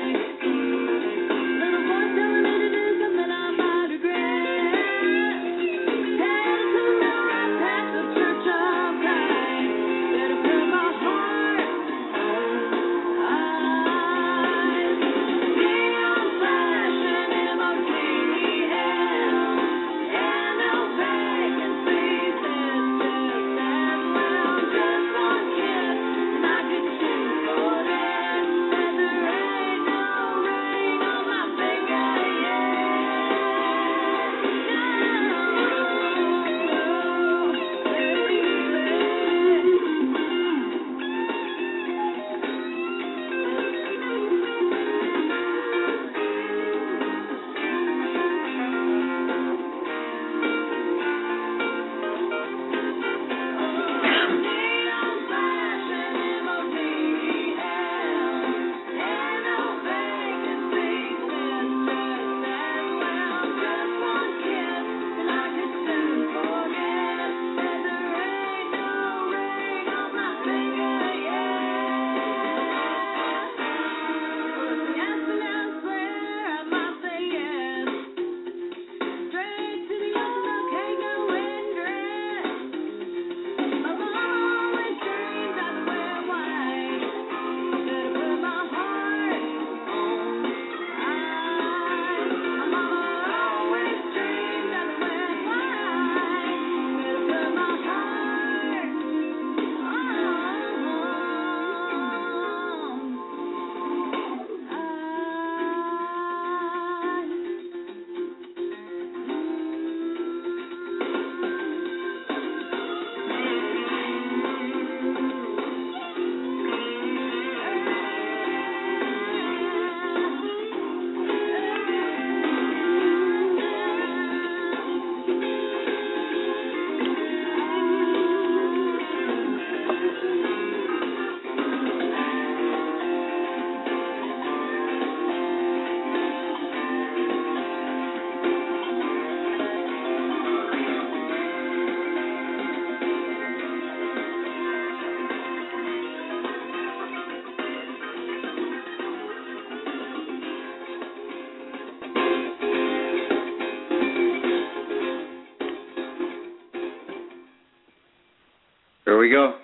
There we go.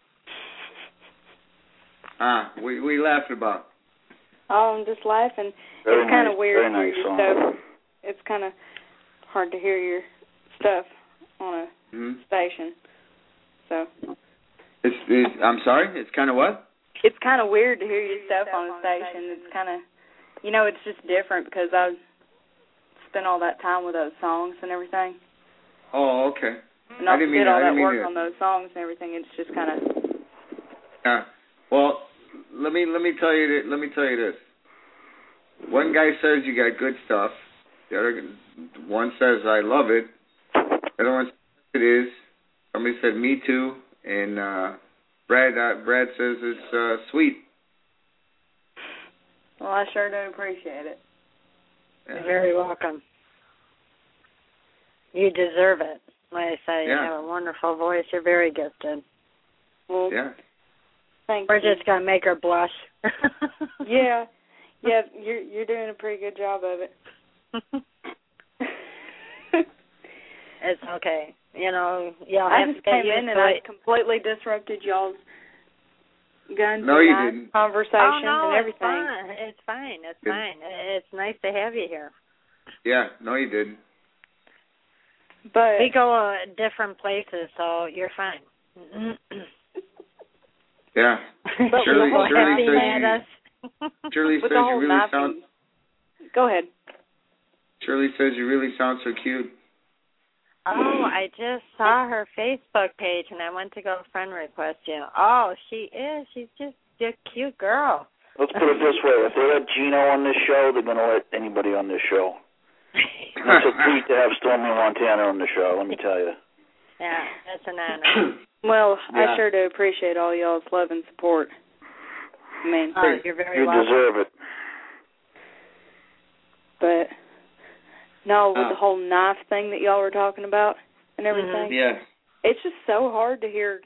Ah, we we laughed about. Oh, I'm just laughing. Very it's kind of nice, weird very to hear nice your song. stuff. It's kind of hard to hear your stuff on a Mm-hmm. station. So It's, it's I'm sorry. It's kind of what? it's kind of weird to hear your stuff on a station. It's kind of, you know, it's just different because I spent all that time with those songs and everything. Oh, okay. And I I didn't did mean all that. I that didn't mean work that. on those songs and everything. It's just kind of. Yeah. Well, let me let me tell you that, let me tell you this. One guy says you got good stuff. The other one says I love it. The other one says it is. Somebody said me too, and uh, Brad uh, Brad says it's uh, sweet. Well, I sure do appreciate it. You're very welcome. You deserve it. Like I say, you Yeah. have a wonderful voice. You're very gifted. Well, Yeah. thank We're you. just gonna make her blush. Yeah, yeah, you're you're doing a pretty good job of it. It's okay. You know, y'all I have just to get came used in to and I it. completely disrupted y'all's guns No, and you knives didn't. conversations Oh, no, and everything. it's fine. It's fine. It's Good. fine. It's nice to have you here. Yeah. No, you didn't. But We go uh, different places, so you're fine. Yeah. But Shirley, with the whole Shirley Laughing says at you, us. Shirley with says the you whole really knife sound. thing- Go ahead. Shirley says you really sound so cute. Oh, I just saw her Facebook page, and I went to go friend request you. Oh, she is. She's just a cute girl. Let's put it this way: if they let Gino on this show, they're going to let anybody on this show. And it's a treat to have Stormy Montana on the show. Let me tell you. Yeah, that's an honor. Well, Yeah. I sure do appreciate all y'all's love and support. I mean, Oh, you're very You welcome. deserve it. but no, with Oh. the whole knife thing that y'all were talking about and everything, Yeah. it's just so hard to hear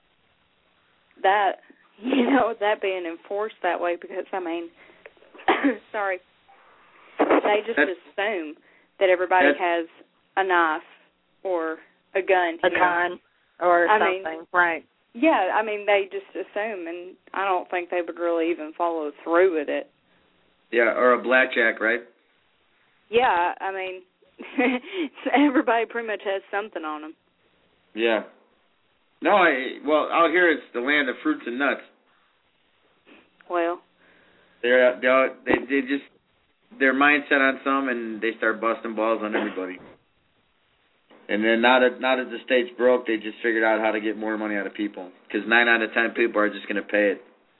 that, you know, that being enforced that way because, I mean, sorry, they just That's- assume that everybody that's- has a knife or a gun. A you know. gun or I mean- something, right? Yeah, I mean, they just assume, and I don't think they would really even follow through with it. Yeah. Or a blackjack, right? Yeah, I mean, everybody pretty much has something on them. Yeah. No, I, well, out here it's the land of fruits and nuts. Well, They're they they they just their mindset on some, and they start busting balls on everybody. And then now that now that the state's broke, they just figured out how to get more money out of people. Because nine out of ten people are just going to pay it.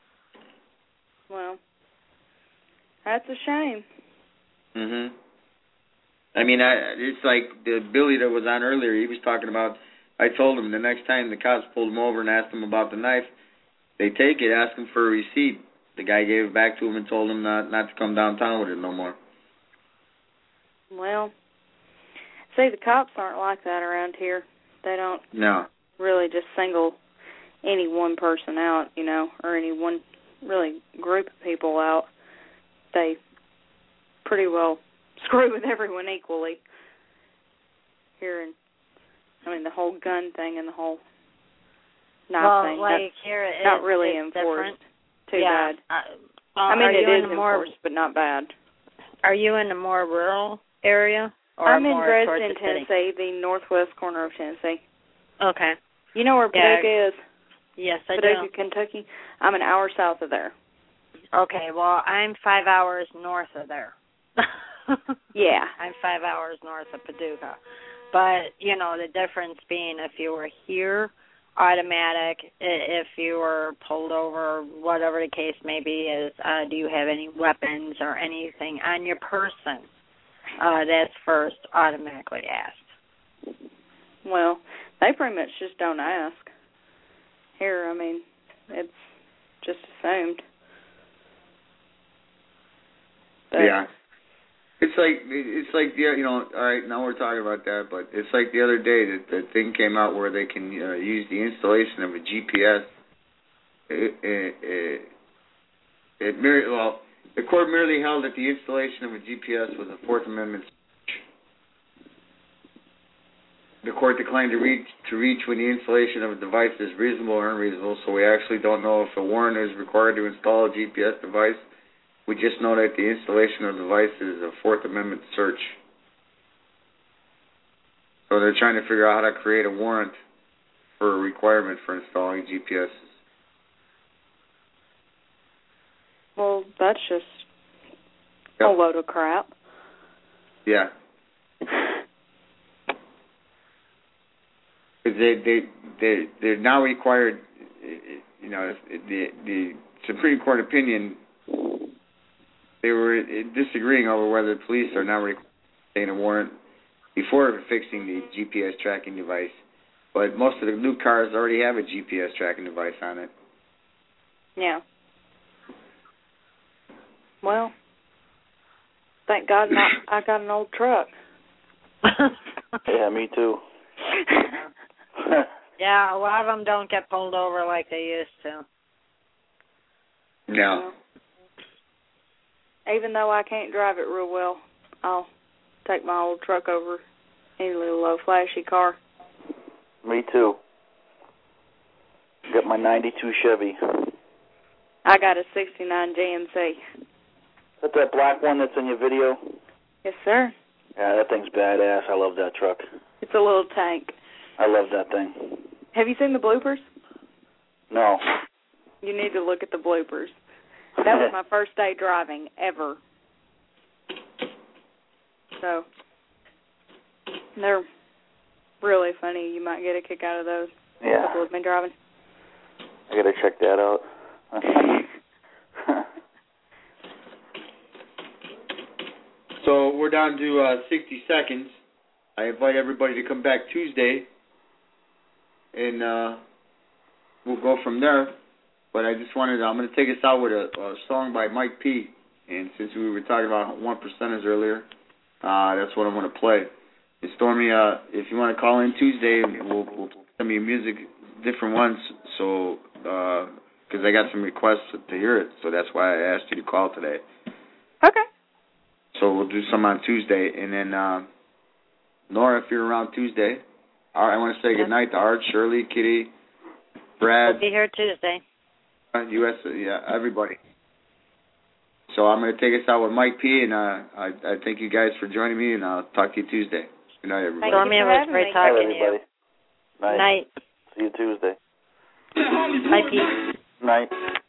well, that's a shame. Mhm. I mean, I, it's like the Billy that was on earlier. He was talking about. I told him the next time the cops pulled him over and asked him about the knife, they take it, ask him for a receipt. The guy gave it back to him and told him not not to come downtown with it no more. Well, see, the cops aren't like that around here. They don't No. really just single any one person out, you know, or any one really group of people out. They pretty well screw with everyone equally. Here, in, I mean, the whole gun thing and the whole knife well, thing. like that's here it not is, really it's enforced. different. Too yeah. bad. Uh, well, I mean, are it you is in the more, enforced, but not bad. Are you in the more rural area? Or I'm in more Dresden, towards the city? Tennessee, the northwest corner of Tennessee. Okay. You know where Yeah. Paducah is? Yes, I Paducah, do. Kentucky. I'm an hour south of there. Okay, well, I'm five hours north of there. Yeah. I'm five hours north of Paducah. But, you know, the difference being if you were here, automatic, i- if you were pulled over, whatever the case may be, is uh, do you have any weapons or anything on your person? Uh, that's first automatically asked. Well, they pretty much just don't ask. Here, I mean, it's just assumed. But Yeah. It's like it's like the you know all right now we're talking about that, but it's like the other day that the thing came out where they can uh, use the installation of a G P S. It, it, it, it mer- well the court merely held that the installation of a G P S was a Fourth Amendment. the court declined to reach to reach when the installation of a device is reasonable or unreasonable. So we actually don't know if a warrant is required to install a G P S device. We just know that the installation of the device is a Fourth Amendment search. So they're trying to figure out how to create a warrant for a requirement for installing G P Ss. Well, that's just Yep. a load of crap. Yeah. Because they they they they're now required. You know, the the Supreme Court opinion. They were disagreeing over whether the police are now requiring a warrant before fixing the G P S tracking device. But most of the new cars already have a G P S tracking device on it. Yeah. Well, thank God not, I got an old truck. Yeah, me too. Yeah, a lot of them don't get pulled over like they used to. No. Even though I can't drive it real well, I'll take my old truck over any little low flashy car. Me too. Got my ninety-two Chevy. I got a sixty-nine G M C. Is that that black one that's in your video? Yes, sir. Yeah, that thing's badass. I love that truck. It's a little tank. I love that thing. Have you seen the bloopers? No. You need to look at the bloopers. That was my first day driving ever. So, they're really funny. You might get a kick out of those. Yeah. A couple of me driving. I gotta check that out. So we're down to uh, sixty seconds. I invite everybody to come back Tuesday, and uh, we'll go from there. But I just wanted to, I'm going to take us out with a, a song by Mike P. And since we were talking about one percenters earlier, uh, that's what I'm going to play. And Stormy, uh, if you want to call in Tuesday, we'll, we'll send me music, different ones, so because uh, I got some requests to hear it, so that's why I asked you to call today. Okay. So we'll do some on Tuesday, and then uh, Nora, if you're around Tuesday, I want to say good night to Art, Shirley, Kitty, Brad. We'll be here Tuesday. U S, yeah, everybody. So I'm going to take us out with Mike P, and uh, I, I thank you guys for joining me, and I'll talk to you Tuesday. Good night, everybody. Stormy, it was great talking to you. Night. Night. See you Tuesday. Bye, Pete. Night.